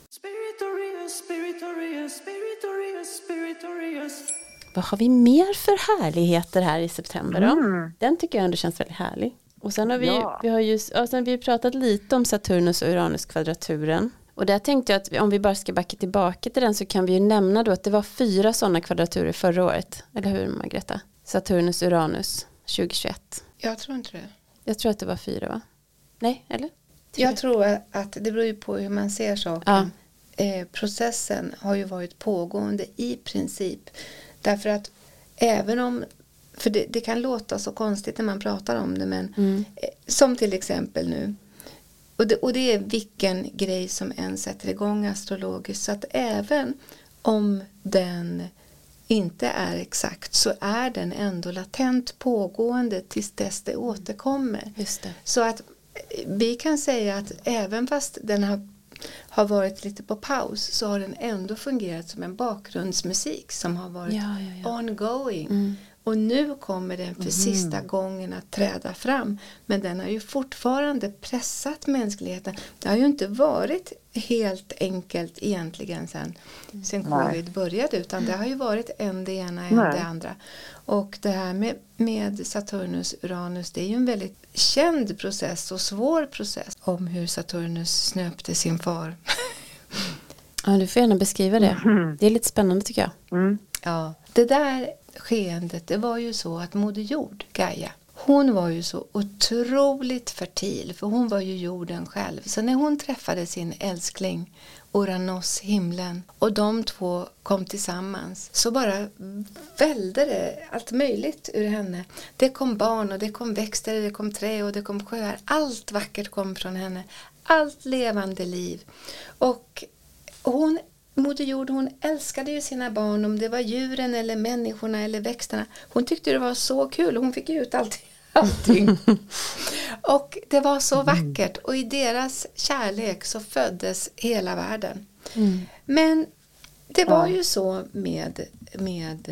Vad har vi mer för härligheter här i september då? Mm. Den tycker jag ändå känns väldigt härlig. Och sen har vi, ja. vi har ju ja, sen har vi pratat lite om Saturnus och Uranus kvadraturen. Och där tänkte jag att vi, om vi bara ska backa tillbaka till den, så kan vi ju nämna då att det var fyra sådana kvadraturer förra året. Eller hur, Margareta? Saturnus Uranus tjugohundratjugoett. Jag tror inte det. Jag tror att det var fyra, va? Nej, eller? Tre. Jag tror att det beror ju på hur man ser saken. Ja. Eh, processen har ju varit pågående i princip. Därför att även om, för det, det kan låta så konstigt när man pratar om det, men mm. eh, som till exempel nu. Och det, och det är vilken grej som än sätter igång astrologiskt. Så att även om den inte är exakt, så är den ändå latent pågående tills dess det återkommer. Just det. Så att vi kan säga att även fast den har, har varit lite på paus, så har den ändå fungerat som en bakgrundsmusik som har varit ja, ja, ja. ongoing. Mm. Och nu kommer den för mm. sista gången att träda fram. Men den har ju fortfarande pressat mänskligheten. Det har ju inte varit helt enkelt egentligen sen, mm. sen covid började. Utan det har ju varit en det ena, en Nej. det andra. Och det här med, med Saturnus Uranus, det är ju en väldigt känd process och svår process. Om hur Saturnus snöpte sin far. Ja, du får gärna beskriva det. Mm. Det är lite spännande tycker jag. Mm. Ja, det där skeendet, det var ju så att Moder Jord, Gaia, hon var ju så otroligt fertil, för hon var ju jorden själv. Så när hon träffade sin älskling Uranus, himlen, och de två kom tillsammans, så bara välde det allt möjligt ur henne. Det kom barn och det kom växter, det kom trä och det kom sjöar. Allt vackert kom från henne. Allt levande liv. Och hon Moder Jord, hon älskade ju sina barn, om det var djuren eller människorna eller växterna. Hon tyckte det var så kul, hon fick ut allting. allting. Och det var så vackert, och i deras kärlek så föddes hela världen. Mm. Men det var ju så med, med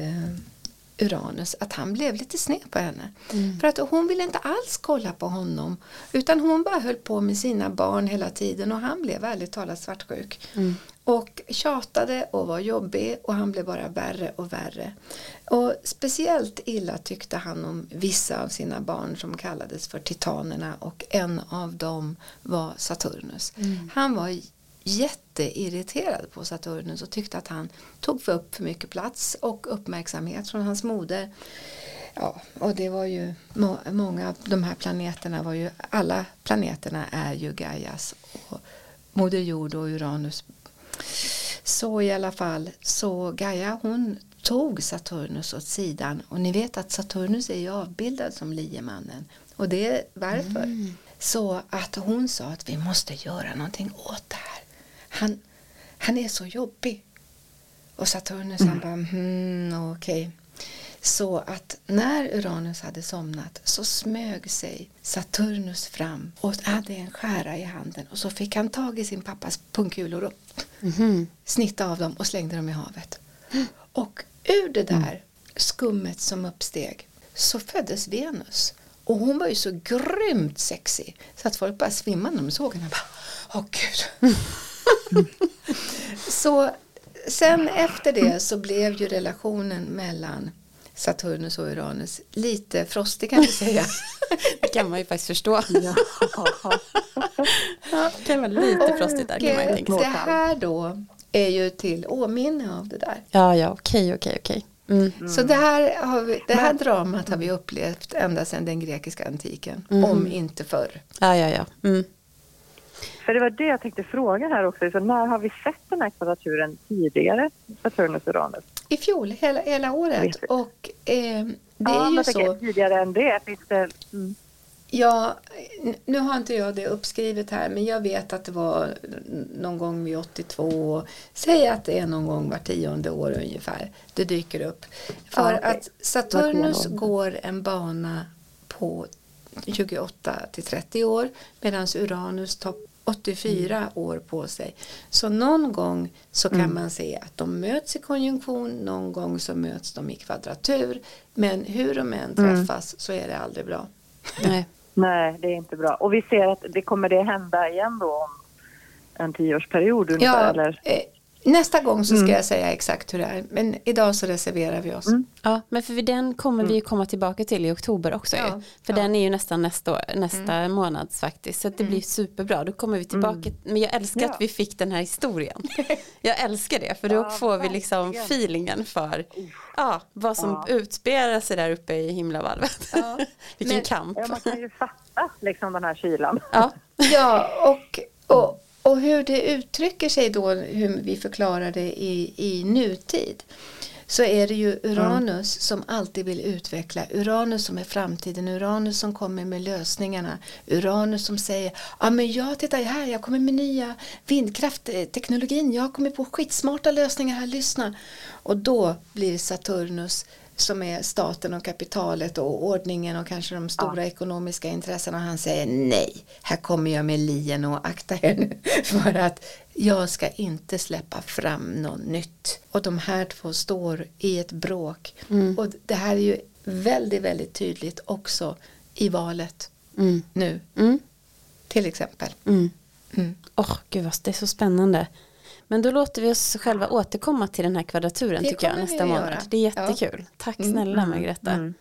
Uranus att han blev lite sned på henne. Mm. För att hon ville inte alls kolla på honom, utan hon bara höll på med sina barn hela tiden, och han blev väldigt talat svartsjuk. Mm. Och tjatade och var jobbig och han blev bara värre och värre. Och speciellt illa tyckte han om vissa av sina barn som kallades för titanerna och en av dem var Saturnus. Mm. Han var jätteirriterad på Saturnus och tyckte att han tog för upp för mycket plats och uppmärksamhet från hans moder. Ja, och det var ju må- många av de här planeterna var ju, alla planeterna är ju Gaias och Moder Jord och Uranus. Så i alla fall, så Gaia hon tog Saturnus åt sidan och ni vet att Saturnus är ju avbildad som liemannen och det är varför. Mm. Så att hon sa att vi måste göra någonting åt det här. Han, han är så jobbig. Och Saturnus mm. han bara, hmm, okej. Okay. Så att när Uranus hade somnat så smög sig Saturnus fram och hade en skära i handen. Och så fick han tag i sin pappas pungkulor och mm-hmm. snitta av dem och slängde dem i havet. Mm. Och ur det där mm. skummet som uppsteg så föddes Venus. Och hon var ju så grymt sexig så att folk bara svimmade när de såg henne. Åh gud. Så sen efter det så blev ju relationen mellan Saturnus och Uranus lite frostig kan vi säga. Det kan man ju faktiskt förstå. Ja. Ja, det kan vara lite frostigt där. Kan man ju tänka sig. Det här då är ju till åminne av det där. Ja, ja, okej, okej, okej. Mm. Mm. Så det här, har vi, det här dramat har vi upplevt ända sedan den grekiska antiken. Mm. Om inte förr. Ja, ja, ja. Mm. För det var det jag tänkte fråga här också. Så när har vi sett den här kvadraturen tidigare? Saturnus och Uranus? I fjol, hela, hela året. Och eh, det ja, är ju så. Tidigare än det. Finns det mm. Ja, nu har inte jag det uppskrivet här. Men jag vet att det var någon gång vid åttiotvå. Säg att det är någon gång var tionde år ungefär. Det dyker upp. För ja, okay. att Saturnus går en bana på tjugoåtta till trettio år. Medan Uranus tar åttiofyra mm. år på sig. Så någon gång så kan mm. man se att de möts i konjunktion. Någon gång så möts de i kvadratur. Men hur de än träffas mm. så är det aldrig bra. Nej. Nej, det är inte bra. Och vi ser att det kommer det hända igen då om en tioårsperiod ungefär, ja, eller? Eh, nästa gång så ska mm. jag säga exakt hur det är. Men idag så reserverar vi oss. Mm. Ja, men för den kommer vi ju komma tillbaka till i oktober också. Ja, ju. För ja. den är ju nästan nästa, år, nästa mm. månad faktiskt. Så att det mm. blir superbra. Då kommer vi tillbaka. Mm. Men jag älskar ja. att vi fick den här historien. Jag älskar det. För då ja, får vi liksom feelingen för ja, vad som ja. utspelar sig där uppe i himlavalvet. Ja. Vilken men, kamp. Ja, man kan ju fatta liksom den här kylan. Ja, ja och... och Och hur det uttrycker sig då, hur vi förklarar det i, i nutid, så är det ju Uranus mm. som alltid vill utveckla. Uranus som är framtiden, Uranus som kommer med lösningarna. Uranus som säger, ja men jag tittar här, jag kommer med nya vindkraftteknologin, jag kommer på skitsmarta lösningar här, lyssna. Och då blir Saturnus, som är staten och kapitalet och ordningen och kanske de stora ja. ekonomiska intressena. Han säger nej, här kommer jag med lien och akta er nu för att jag ska inte släppa fram något nytt. Och de här två står i ett bråk. Mm. Och det här är ju väldigt, väldigt tydligt också i valet mm. nu. Mm. Till exempel. Mm. Mm. Åh, gud vad det är så spännande. Men då låter vi oss själva återkomma till den här kvadraturen det tycker jag nästa månad. Göra. Det är jättekul. Ja. Tack snälla mm. Margareta. Mm.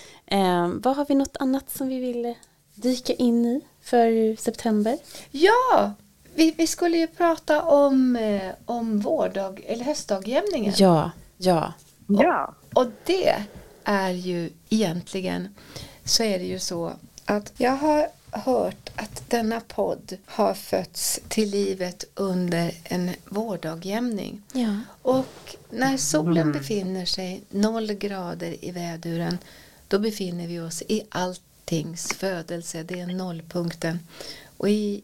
Eh, vad har vi något annat som vi vill dyka in i för september? Ja, vi, vi skulle ju prata om, eh, om vårdag eller höstdagjämningen. Ja, ja. Och, ja. och det är ju egentligen så är det ju så att jag har hört att denna podd har fötts till livet under en vårdagjämning. Ja. Och när solen befinner sig noll grader i väduren, då befinner vi oss i alltings födelse. Det är nollpunkten. Och i,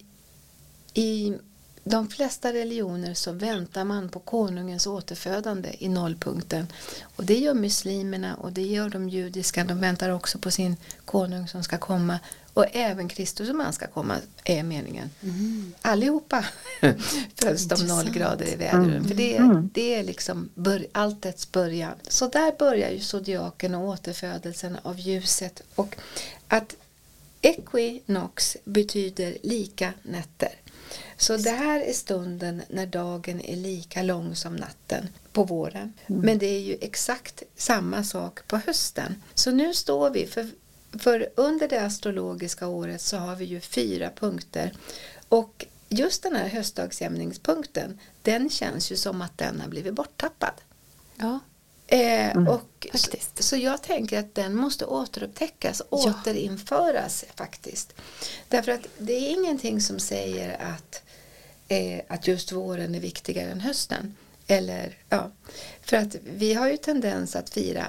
i de flesta religioner så väntar man på konungens återfödande i nollpunkten. Och det gör muslimerna och det gör de judiska. De väntar också på sin konung som ska komma. Och även Kristus som han ska komma är meningen. Mm. Allihopa föds de noll grader i väduren. Mm. För det är, det är liksom bör, alltets början. Så där börjar ju zodiaken och återfödelsen av ljuset. Och att equinox betyder lika nätter. Så det här är stunden när dagen är lika lång som natten på våren. Mm. Men det är ju exakt samma sak på hösten. Så nu står vi, för, för under det astrologiska året så har vi ju fyra punkter. Och just den här höstdagsjämningspunkten, den känns ju som att den har blivit borttappad. Ja. Eh, mm, och så, så jag tänker att den måste återupptäckas, ja. återinföras faktiskt. Därför att det är ingenting som säger att, eh, att just våren är viktigare än hösten. Eller, ja. För att vi har ju tendens att fira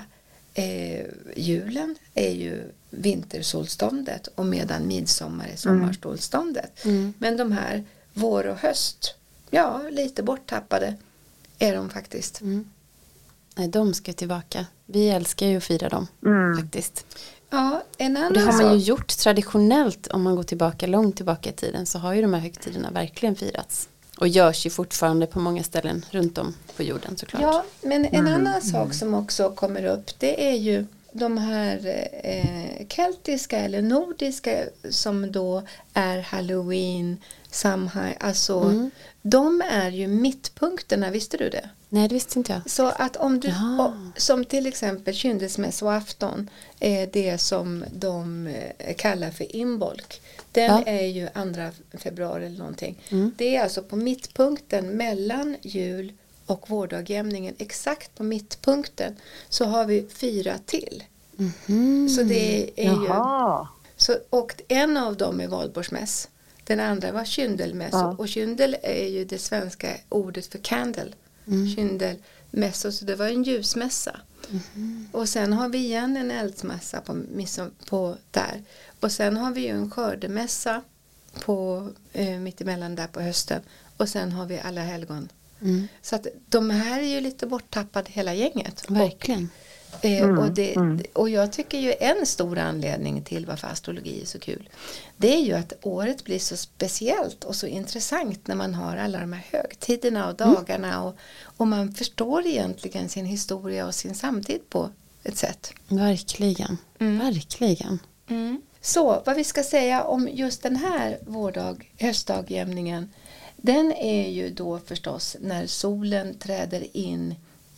eh, julen är ju vintersolståndet och medan midsommar är sommarsolståndet. Mm. Men de här vår och höst, ja, lite borttappade är de faktiskt. Mm. Nej, de ska tillbaka. Vi älskar ju att fira dem, mm. faktiskt. Ja, en annan och det har man ju sak. gjort traditionellt. Om man går tillbaka långt tillbaka i tiden så har ju de här högtiderna verkligen firats. Och görs ju fortfarande på många ställen runt om på jorden såklart. Ja, men en mm. annan sak som också kommer upp, det är ju de här eh, keltiska eller nordiska som då är Halloween, Samhain, alltså mm. de är ju mittpunkterna, visste du det? Nej, det visste inte jag. Så att om du, ja. och, som till exempel kyndelsmässoafton är det som de eh, kallar för inbolk. Den ja. är ju andra februari eller någonting. Mm. Det är alltså på mittpunkten mellan jul och vårdagjämningen, exakt på mittpunkten så har vi fyra till. Mm-hmm. Så det är Jaha. ju så, och en av dem är valborgsmäss. Den andra var kyndelmäss ja. och kyndel är ju det svenska ordet för candle. Mm. Kyndelmässa, så det var en ljusmässa. Mm-hmm. Och sen har vi igen en eldsmässa på, på där. Och sen har vi ju en skördemässa på eh, mittemellan där på hösten. Och sen har vi alla helgon. Mm. Så att de här är ju lite borttappade hela gänget. Verkligen. Och, eh, mm. och, det, och jag tycker ju en stor anledning till varför astrologi är så kul. Det är ju att året blir så speciellt och så intressant när man har alla de här högtiderna och dagarna. Mm. Och, och man förstår egentligen sin historia och sin samtid på ett sätt. Verkligen. Mm. Verkligen. Mm. Så vad vi ska säga om just den här vårdag, höstdagjämningen, den är ju då förstås när solen träder in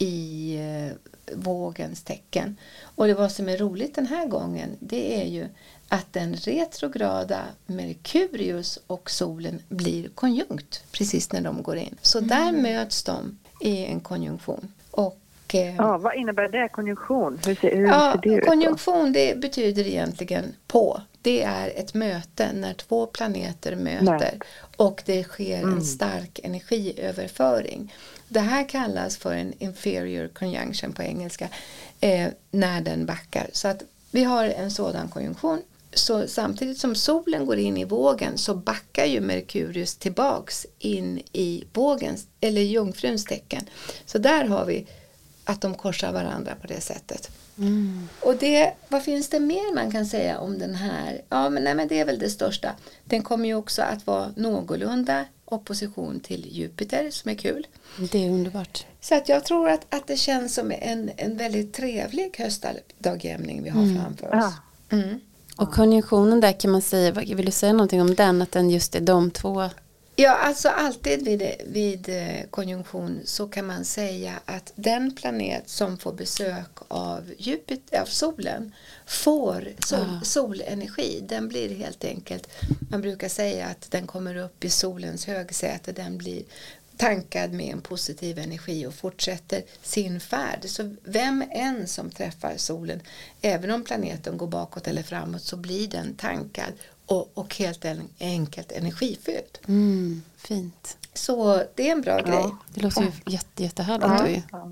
i eh, vågens tecken. Och det vad som är roligt den här gången, det är ju att den retrograda Merkurius och solen blir konjunkt precis när de går in. Så mm. där möts de i en konjunktion. Och ja, vad innebär det, konjunktion? Hur ser, hur ja, ser det ut? Konjunktion, det betyder egentligen på. Det är ett möte när två planeter möter. Nej. Och det sker mm. en stark energiöverföring. Det här kallas för en inferior conjunction på engelska. Eh, när den backar. Så att vi har en sådan konjunktion. Så samtidigt som solen går in i vågen så backar ju Merkurius tillbaks in i vågens eller jungfruns tecken. Så där har vi att de korsar varandra på det sättet. Mm. Och det, vad finns det mer man kan säga om den här? Ja, men, nej, men det är väl det största. Den kommer ju också att vara någorlunda opposition till Jupiter, som är kul. Det är underbart. Så att jag tror att, att det känns som en, en väldigt trevlig höstdagjämning vi har mm. framför oss. Ja. Mm. Och konjunktionen där, kan man säga, vill du säga någonting om den? Att den just är de två? Ja, alltså alltid vid, vid konjunktion så kan man säga att den planet som får besök av Jupiter, av solen, får sol, ah. solenergi. Den blir helt enkelt, man brukar säga att den kommer upp i solens högsäte, den blir tankad med en positiv energi och fortsätter sin färd. Så vem än som träffar solen, även om planeten går bakåt eller framåt, så blir den tankad och, och helt enkelt energifylld. Mm, fint. Så det är en bra ja. grej. Det låter ju jätte, jättehärligt. Ja.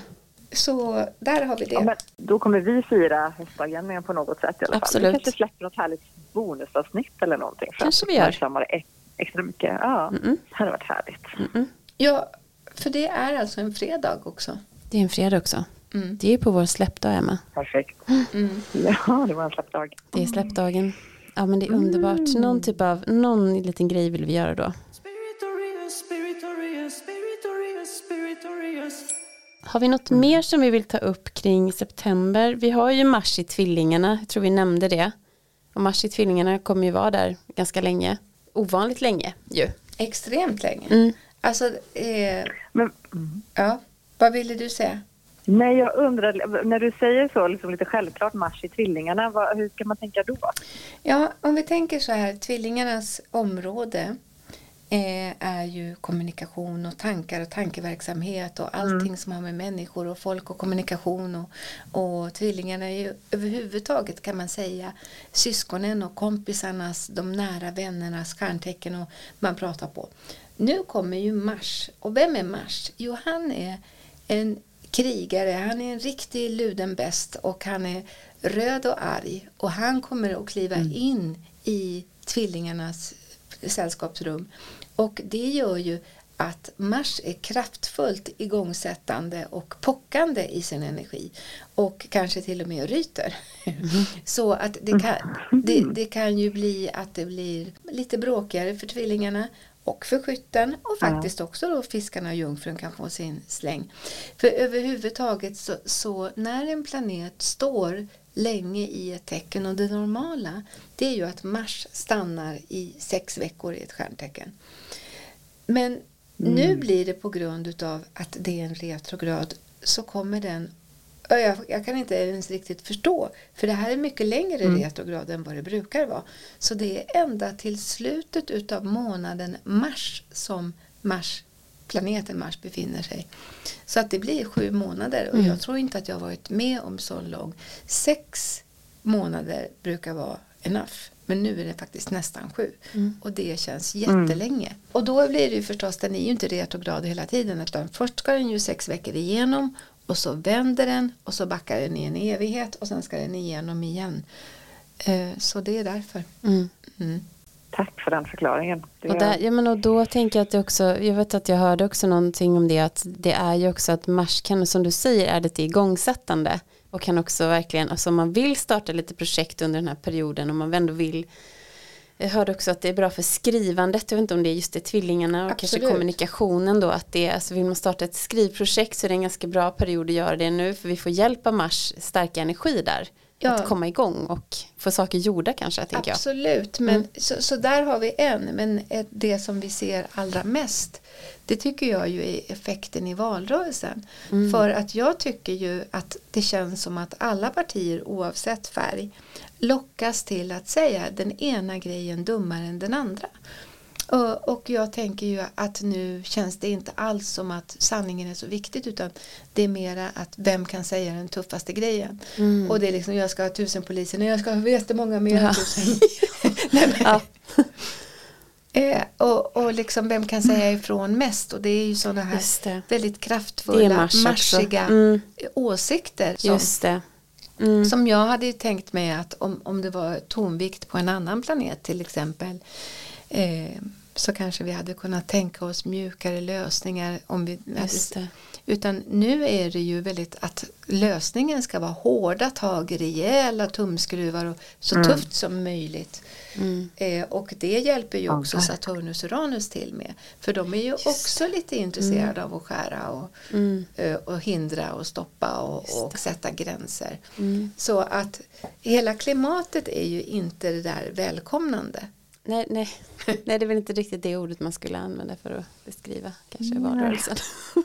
Så där har vi det. Ja, men då kommer vi fira höstdagjämningen på något sätt i alla fall. Absolut. Vi kanske släpper något härligt bonusavsnitt eller någonting. Kanske vi gör. Extra mycket. Ja, mm-mm. Det hade varit härligt. Mm-mm. Ja, för det är alltså en fredag också. Det är en fredag också. Mm. Det är på vår släppdag, Emma. Perfekt. Mm. Ja, det var en släppdag. Det är släppdagen. Ja, men det är underbart. Mm. Någon typ av, någon liten grej vill vi göra då. Har vi något mer som vi vill ta upp kring september? Vi har ju Mars i tvillingarna. Jag tror vi nämnde det. Och Mars i tvillingarna kommer ju vara där ganska länge. Ovanligt länge ju. Extremt länge. Mm. Alltså, eh, Men, mm. ja, vad ville du säga? Nej, jag undrar, när du säger så liksom lite självklart Mars i tvillingarna, vad, hur ska man tänka då? Ja, om vi tänker så här, tvillingarnas område eh, är ju kommunikation och tankar och tankeverksamhet och allting mm. som har med människor och folk och kommunikation och, och tvillingarna är ju överhuvudtaget, kan man säga, syskonen och kompisarnas, de nära vännernas stjärntecken och man pratar på. Nu kommer ju Mars, och vem är Mars? Jo, han är en krigare, han är en riktig ludenbäst och han är röd och arg och han kommer att kliva mm. in i tvillingarnas sällskapsrum och det gör ju att Mars är kraftfullt igångsättande och pockande i sin energi och kanske till och med ryter. Mm. Så att det kan, det, det kan ju bli att det blir lite bråkigare för tvillingarna och för skytten och faktiskt också då fiskarna och jungfrun kan få sin släng. För överhuvudtaget så, så när en planet står länge i ett tecken och det normala det är ju att Mars stannar i sex veckor i ett stjärntecken. Men mm. nu blir det på grund utav att det är en retrograd så kommer den Jag, jag kan inte ens riktigt förstå. För det här är mycket längre mm. retrograd än vad det brukar vara. Så det är ända till slutet utav månaden mars som Mars, planeten Mars befinner sig. Så att det blir sju månader. Och mm. jag tror inte att jag har varit med om så lång. Sex månader brukar vara enough. Men nu är det faktiskt nästan sju. Mm. Och det känns jättelänge. Mm. Och då blir det ju förstås, den är ju inte retrograd hela tiden. Utan först ska den ju sex veckor igenom. Och så vänder den och så backar den i en evighet och sen ska den igenom igen. Eh, så det är därför. Mm. Mm. Tack för den förklaringen. Det och, där, ja, men och då tänker jag att det också, jag vet att jag hörde också någonting om det, att det är ju också att Mars kan, som du säger, är lite igångsättande och kan också verkligen, alltså om man vill starta lite projekt under den här perioden och man ändå vill. Jag hörde också att det är bra för skrivandet. Jag vet inte om det är just det tvillingarna och Absolut. Kanske kommunikationen då. Att det är, alltså vill man starta ett skrivprojekt så är det en ganska bra period att göra det nu. För vi får hjälp av Mars starka energi där. Ja. Att komma igång och få saker gjorda kanske, tänker jag. Absolut, men mm. så, så där har vi en. Men det som vi ser allra mest, det tycker jag ju är effekten i valrörelsen. Mm. För att jag tycker ju att det känns som att alla partier oavsett färg lockas till att säga den ena grejen dummare än den andra. Och, och jag tänker ju att nu känns det inte alls som att sanningen är så viktigt, utan det är mera att vem kan säga den tuffaste grejen. Mm. Och det är liksom, jag ska ha tusen poliser, nej jag ska ha jättemånga mer än ja. tusen. nej, men, ja. eh, och, och liksom vem kan säga ifrån mest, och det är ju sådana här väldigt kraftfulla, marschiga mm. åsikter. Som, Just det. Mm. Som jag hade tänkt mig att om, om det var tonvikt på en annan planet till exempel, eh, så kanske vi hade kunnat tänka oss mjukare lösningar. Om vi hade, utan nu är det ju väldigt att lösningen ska vara hårda tag, rejäla tumskruvar och så mm. tufft som möjligt. Mm. Eh, och det hjälper ju också okay. Saturnus och Uranus till med. För de är ju Just också det. lite intresserade mm. av att skära och, mm. eh, och hindra och stoppa och, och sätta gränser. Mm. Så att hela klimatet är ju inte det där välkomnande. Nej, nej. nej, det är väl inte riktigt det ordet man skulle använda för att beskriva kanske valrörelsen.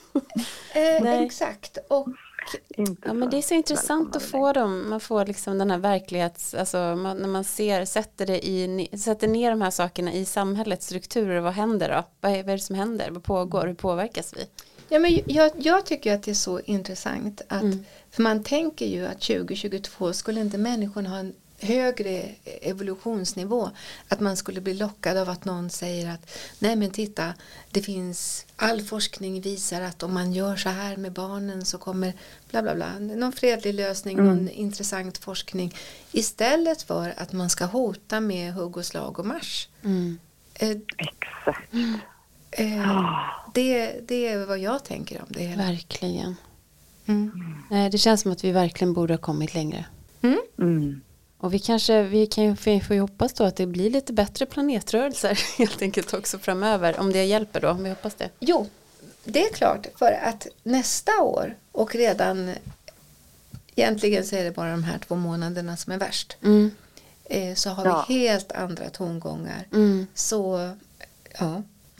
eh, exakt. Och ja, men det är så intressant att få dem. Man får liksom den här verklighets, alltså man, när man ser, sätter det i, sätter ner de här sakerna i samhällets strukturer. Vad händer då? Vad är, vad är det som händer? Vad pågår? Hur påverkas vi? Ja, men jag, jag tycker att det är så intressant att, mm. för man tänker ju att tjugo tjugotvå skulle inte människan ha en högre evolutionsnivå, att man skulle bli lockad av att någon säger att nej men titta, det finns, all forskning visar att om man gör så här med barnen så kommer bla bla bla, någon fredlig lösning, mm. någon intressant forskning, istället för att man ska hota med hugg och slag och marsch. Mm. Eh, Exakt. Eh, oh. det, det är vad jag tänker om det hela. Verkligen. Mm. Mm. Det känns som att vi verkligen borde ha kommit längre. Mm. Mm. Och vi kanske, vi kan ju få hoppas då att det blir lite bättre planetrörelser helt enkelt också framöver, om det hjälper då, om vi hoppas det. Jo, det är klart, för att nästa år, och redan egentligen så är det bara de här två månaderna som är värst, mm. eh, så har ja. vi helt andra tongångar. Mm. Så, ja.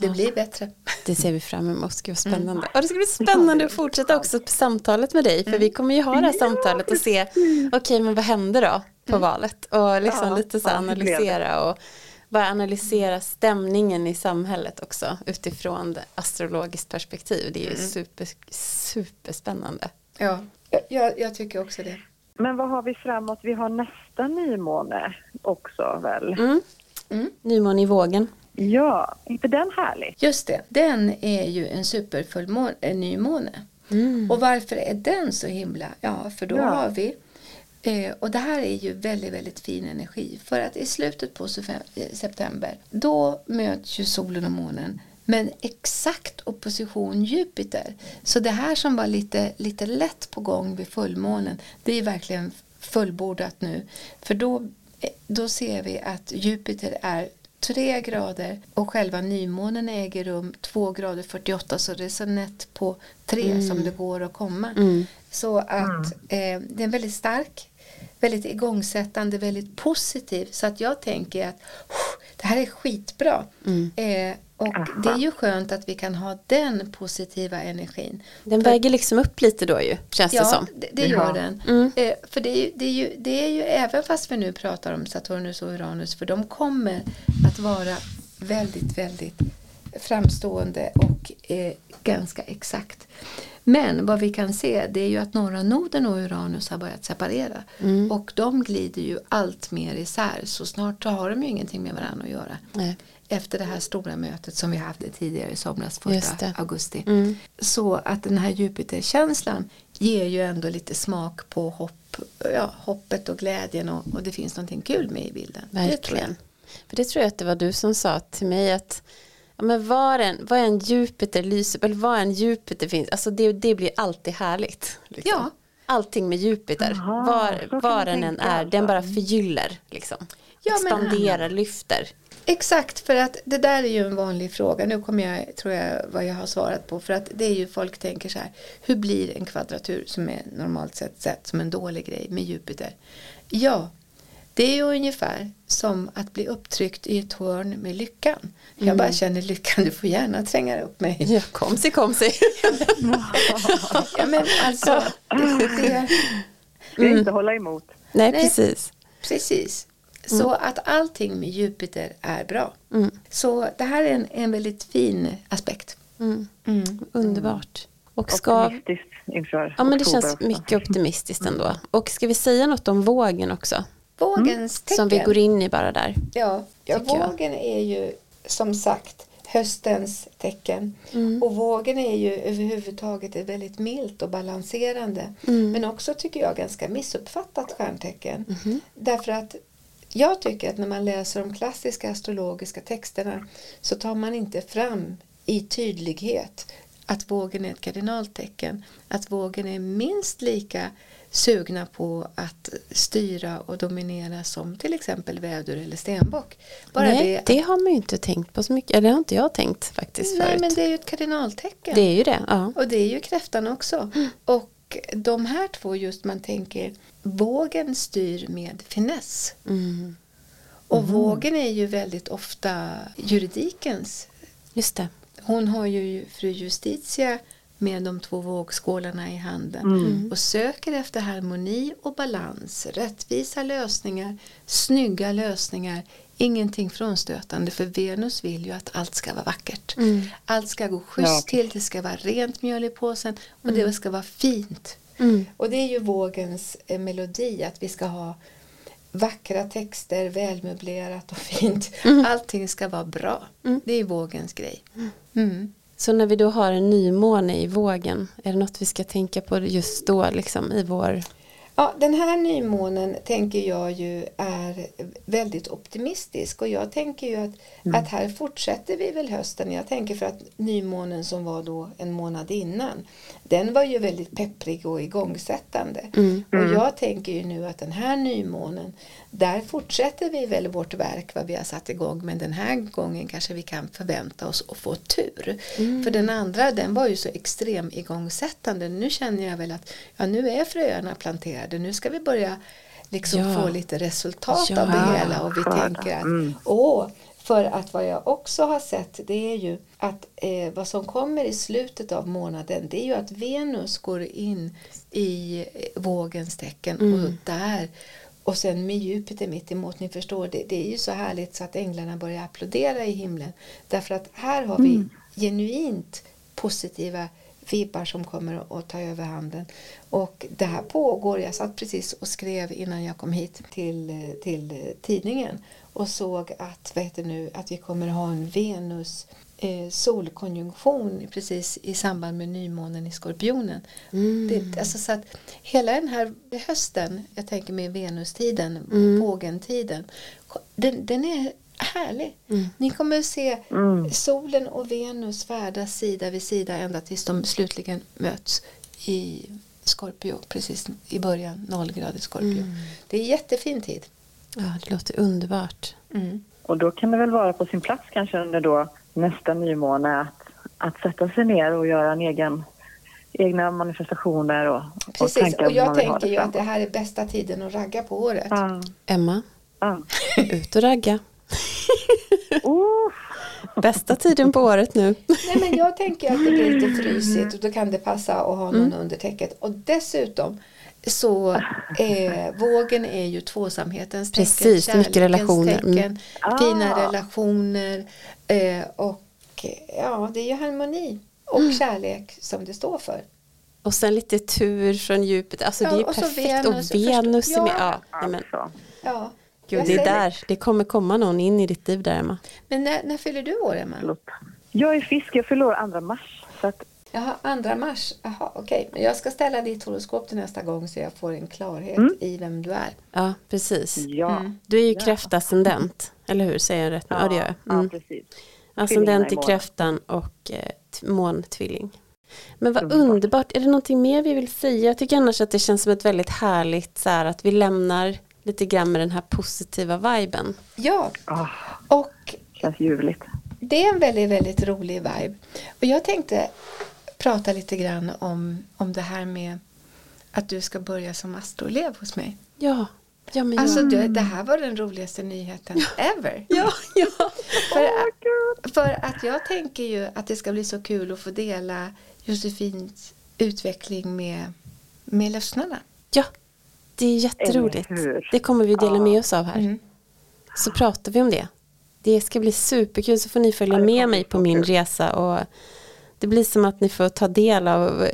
Det Ja. blir bättre. Det ser vi fram emot. Gud, vad spännande. Och det ska bli spännande att fortsätta också på samtalet med dig. För vi kommer ju ha det här samtalet och se, okej, okay, men vad hände då på valet? Och liksom Ja, lite så ja, hur blev det? analysera och bara analysera stämningen i samhället också utifrån det astrologiskt perspektiv. Det är ju super, superspännande. Ja, jag, jag tycker också det. Men vad har vi framåt? Vi har nästa nymåne också väl? Mm. Mm. Nymåne i vågen. Ja, inte den härlig? Just det, den är ju en superfullmåne, en nymåne. Mm. Och varför är den så himla? Ja, för då Ja. har vi, eh, och det här är ju väldigt, väldigt fin energi. För att i slutet på september, då möts ju solen och månen. Men exakt opposition Jupiter. Så det här som var lite, lite lätt på gång vid fullmånen, det är verkligen fullbordat nu. För då, då ser vi att Jupiter är tre grader och själva nymånen äger rum två grader fyrtioåtta, så det är så nätt på tre Mm. som det går att komma. Mm. Så att eh, det är väldigt stark, väldigt igångsättande, väldigt positiv. Så att jag tänker att oh, det här är skitbra. Mm. Eh, och Aha. det är ju skönt att vi kan ha den positiva energin. Den För- väger liksom upp lite då ju, känns det Ja, som. det, det gör Ja. den. Mm. Eh, för det är, ju, det, är ju, det är ju, även fast vi nu pratar om Saturnus och Uranus, för de kommer att vara väldigt, väldigt framstående och eh, ganska exakt. Men vad vi kan se, det är ju att norra noden och Uranus har börjat separera. Mm. Och de glider ju allt mer isär, så snart har de ju ingenting med varandra att göra. Nej. Efter det här stora mötet som vi hade tidigare i somras, Just första det. augusti. Mm. Så att den här Jupiterkänslan ger ju ändå lite smak på hopp, ja, hoppet och glädjen, och, och det finns någonting kul med i bilden. Det tror jag. Verkligen. För det tror jag att det var du som sa till mig att ja, men var en, var en Jupiter lyser, eller var en Jupiter finns, alltså det, det blir alltid härligt. Liksom. Ja. Allting med Jupiter, Aha, var, så kan var man den än tänka är, alltså. den bara förgyller. Liksom. Ja, men- Expanderar, lyfter. Exakt, för att det där är ju en vanlig fråga. Nu kommer jag, tror jag, vad jag har svarat på. För att det är ju, folk tänker så här, hur blir en kvadratur som är normalt sett, sett som en dålig grej med Jupiter? Ja, det är ju ungefär som att bli upptryckt i ett hörn med lyckan. Jag bara känner lyckan, du får gärna tränga upp mig. Ja, kom sig, kom sig. Ja, men alltså, det, det, Ska inte hålla emot. Nej, Nej. precis. precis. Så att allting med Jupiter är bra. Mm. Så det här är en, en väldigt fin aspekt. Mm. Mm. Underbart. Och ska, Optimistiskt inför ja, men det oktober känns också. mycket optimistiskt ändå. Och ska vi säga något om vågen också? Vågens tecken. Som vi går in i bara där. Ja, ja tycker jag. vågen är ju som sagt höstens tecken. Mm. Och vågen är ju överhuvudtaget ett väldigt milt och balanserande. Mm. Men också tycker jag ganska missuppfattat stjärntecken. Mhm. Därför att jag tycker att när man läser de klassiska astrologiska texterna så tar man inte fram i tydlighet att vågen är ett kardinaltecken. Att vågen är minst lika sugna på att styra och dominera som till exempel vädur eller stenbock. Bara Nej, det, det har man ju inte tänkt på så mycket. Eller det har inte jag tänkt faktiskt nej, förut. men det är ju ett kardinaltecken. Det är ju det, ja. Och det är ju kräftan också. Och de här två, just man tänker, vågen styr med finess. Mm. Och vågen är ju väldigt ofta juridikens. Just det. Hon har ju fru Justitia med de två vågskålarna i handen. Mm. Och söker efter harmoni och balans. Rättvisa lösningar. Snygga lösningar. Ingenting frånstötande. För Venus vill ju att allt ska vara vackert. Mm. Allt ska gå schysst Ja. till. Det ska vara rent mjöl i påsen. Och det ska vara fint. Mm. Och det är ju vågens eh, melodi. Att vi ska ha vackra texter, välmöblerat och fint. Allting ska vara bra. Det är vågens grej. Mm. Så när vi då har en nymåne i vågen, är det något vi ska tänka på just då liksom i vår... Ja, den här nymånen tänker jag ju är väldigt optimistisk. Och jag tänker ju att, att här fortsätter vi väl hösten. Jag tänker för att nymånen som var då en månad innan, den var ju väldigt pepprig och igångsättande. Mm. Och jag tänker ju nu att den här nymånen, där fortsätter vi väl vårt verk, vad vi har satt igång. Men den här gången kanske vi kan förvänta oss att få tur. För den andra, den var ju så extrem igångsättande. Nu känner jag väl att ja, nu är fröarna planterade. Nu ska vi börja liksom Ja. få lite resultat Ja. av det hela. Och vi Skörda. tänker att Mm. åh, För att vad jag också har sett, det är ju att eh, vad som kommer i slutet av månaden, det är ju att Venus går in i vågens tecken Mm. och där, och sen med Jupiter mitt emot, ni förstår, det, det är ju så härligt så att änglarna börjar applådera i himlen. Därför att här har vi genuint positiva vibbar som kommer att ta över handen. Och det här pågår, jag satt precis och skrev innan jag kom hit till, till tidningen och såg att, vad heter nu, att vi kommer att ha en Venus eh, solkonjunktion precis i samband med nymånen i Skorpionen. Mm. Det, alltså så att hela den här hösten, jag tänker med Venustiden, Mm. vågentiden, den, den är härlig. Mm. Ni kommer att se Mm. solen och Venus färdas sida vid sida ända tills de slutligen möts i Skorpio, precis i början, nollgradig Skorpio. Mm. Det är en jättefin tid. Ja, det låter underbart. Mm. Och då kan det väl vara på sin plats kanske under då nästa nymåne att, att sätta sig ner och göra en egen, egna manifestationer och, och Precis, tankar och om jag man vill ha tänker ju det att det framåt. här är bästa tiden att ragga på året. Ja. Emma, Ja. ut och ragga. Oh, Bästa tiden på året nu. Nej, men jag tänker att det blir lite frysigt och då kan det passa att ha någon Mm. under täcket. Och dessutom så eh, vågen är ju tvåsamhetens tecken, Precis, mycket kärlekens relationer. Mm. tecken, Ah. fina relationer eh, och ja, det är ju harmoni och Mm. kärlek som det står för. Och sen lite tur från djupet. Alltså Ja, det är ju och så perfekt. Venus, och förstå- Venus är med. Ja. Ja, nej, men, alltså. Ja, gud, jag det är säger- där. Det kommer komma någon in i ditt liv där, Emma. Men när, när fyller du år, Emma? Förlåt. Jag är fisk, jag fyller år andra mars. Så att, Jaha, andra mars. Jaha, okej. Men jag ska ställa ditt horoskop till nästa gång så jag får en klarhet Mm. i vem du är. Ja, precis. ja. Mm. Du är ju Ja. kräftascendent. Eller hur? Säger jag rätt nu? Ja, det gör jag. Ja, Mm. precis. Ascendent i Tvillingarna i kräftan och eh, t- måntvilling. Men vad Underbart. underbart. Är det någonting mer vi vill säga? Jag tycker annars att det känns som ett väldigt härligt så här, att vi lämnar lite grann med den här positiva viben. Ja, Ah, och känns ljuvligt. det är en väldigt, väldigt rolig vibe. Och jag tänkte prata lite grann om, om det här med att du ska börja som astroelev hos mig. Ja, ja men Alltså ja. du, det här var den roligaste nyheten ever. Ja, ja. För, för att jag tänker ju att det ska bli så kul att få dela Josefins utveckling med, med lyssnarna. Ja, det är jätteroligt. Eller hur? Det kommer vi dela Ja. med oss av här. Mm. Så pratar vi om det. Det ska bli superkul, så får ni följa Ja, det med kommer mig bli på så min kul. resa. Och det blir som att ni får ta del av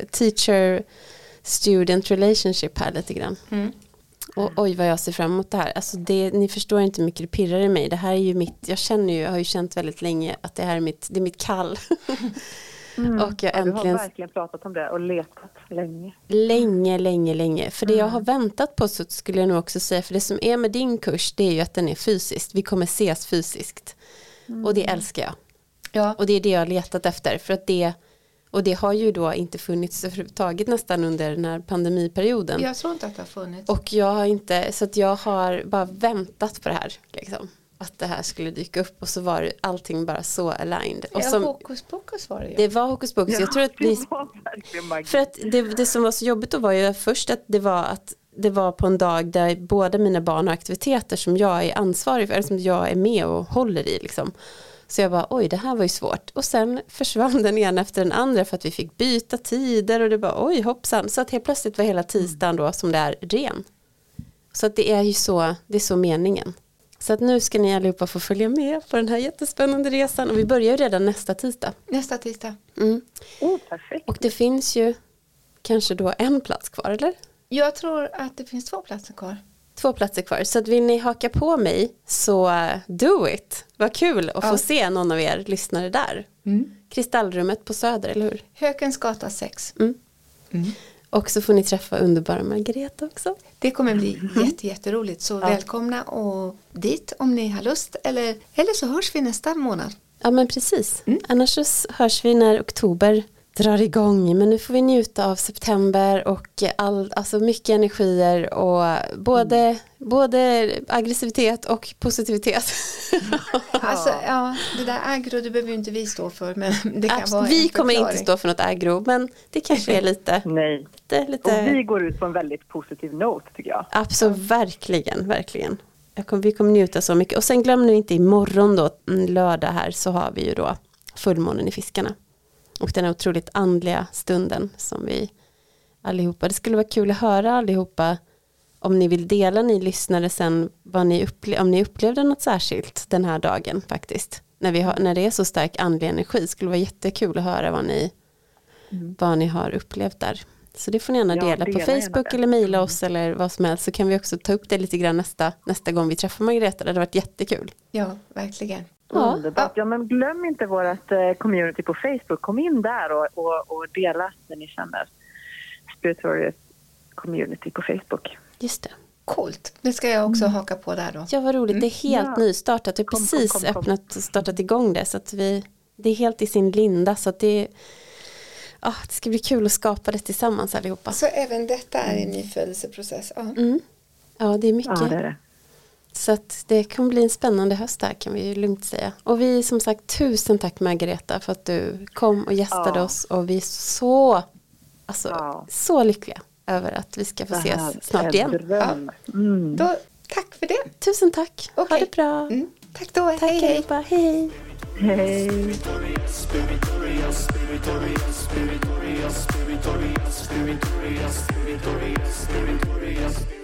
teacher-student relationship här lite grann. Mm. Och oj vad jag ser fram emot det här. Alltså det, ni förstår inte hur mycket det pirrar i mig. Det här är ju mitt, jag känner ju, jag har ju känt väldigt länge att det här är mitt, det är mitt kall. Mm. Och jag Ja, du har äntligen, verkligen pratat om det och letat länge. länge, länge, länge. För det jag har väntat på, så skulle jag nog också säga, för det som är med din kurs, det är ju att den är fysiskt. Vi kommer ses fysiskt. Och det älskar jag. Ja, Och det är det jag har letat efter. För att det, och det har ju då inte funnits överhuvudtaget nästan under den här pandemiperioden. jag tror inte att det har funnits. Och jag har inte, så att jag har bara väntat på det här. Liksom. Att det här skulle dyka upp. Och så var det allting bara så aligned. Och Ja, som, hokus pokus var det ju. det var hokus pokus. Jag tror att det vi, var verkligen magi. för att det, det som var så jobbigt då var ju först att det var att det var på en dag där båda mina barn har aktiviteter som jag är ansvarig för, eller som jag är med och håller i liksom. Så jag bara, oj det här var ju svårt. Och sen försvann den ena efter den andra för att vi fick byta tider och det bara, oj hoppsan. Så att helt plötsligt var hela tisdagen då som det är ren. Så att det är ju så, det är så meningen. Så att nu ska ni allihopa få följa med på den här jättespännande resan. Och vi börjar ju redan nästa tisdag. Nästa tisdag. Mm. Oh, perfekt. Och det finns ju kanske då en plats kvar, eller? Jag tror att det finns två platser kvar. Två platser kvar. Så att vill ni haka på mig så uh, do it. Vad kul att Ja. få se någon av er lyssnare där. Mm. Kristallrummet på Söder, eller hur? Hökens gata sex. Mm. Mm. Och så får ni träffa underbara Margareta också. Det kommer bli jätte, jätteroligt. Så välkomna och dit om ni har lust. Eller, eller så hörs vi nästa månad. Ja men precis. Mm. Annars så hörs vi när oktober drar igång. Men nu får vi njuta av september och all, alltså mycket energier och både, mm. både aggressivitet och positivitet. Alltså, ja, det där aggro, det behöver ju inte vi stå för. Men det kan Absolut. vara Vi en kommer förklaring. inte stå för något aggro, men det kanske är lite... Nej. lite, Och lite vi går ut på en väldigt positiv note tycker jag. absolut, verkligen, verkligen. jag kommer, vi kommer njuta så mycket. Och sen glöm nu inte imorgon då, lördag här, så har vi ju då fullmånen i Fiskarna. Och den här otroligt andliga stunden som vi allihopa, det skulle vara kul att höra allihopa om ni vill dela, ni lyssnare sen, vad ni upple- om ni upplevde något särskilt den här dagen faktiskt. När, vi har, när det är så stark andlig energi, skulle vara jättekul att höra vad ni, mm. vad ni har upplevt där. Så det får ni gärna ja, dela, dela på Facebook eller mejla oss mm. eller vad som helst, så kan vi också ta upp det lite grann nästa, nästa gång vi träffar Margareta. Det hade varit jättekul. Ja, verkligen. Ja. Underbart. Ja, men glöm inte vårt community på Facebook. Kom in där och, och, och dela när ni känner Spiritorius community på Facebook. Just det. Coolt. Det ska jag också mm. haka på där då. Ja, vad roligt. Mm. Det är helt ja. nystartat. Vi har precis kom, kom, kom, öppnat och startat igång det. Så att vi, det är helt i sin linda. Så att det, ah, det ska bli kul att skapa det tillsammans allihopa. Så även detta är en nyfödelseprocess? Ja, mm. ja det är mycket. Ja, det är det. Så att det kommer bli en spännande höst här, kan vi ju lugnt säga. Och vi som sagt, tusen tack Margareta för att du kom och gästade ja. oss. Och vi är så, alltså, ja. så lyckliga över att vi ska få ses snart igen. Ja. Mm. Då, tack för det. Tusen tack. Okay. Ha det bra. Mm. Tack då. Tack hej, hej. Hej. Hej. Hej.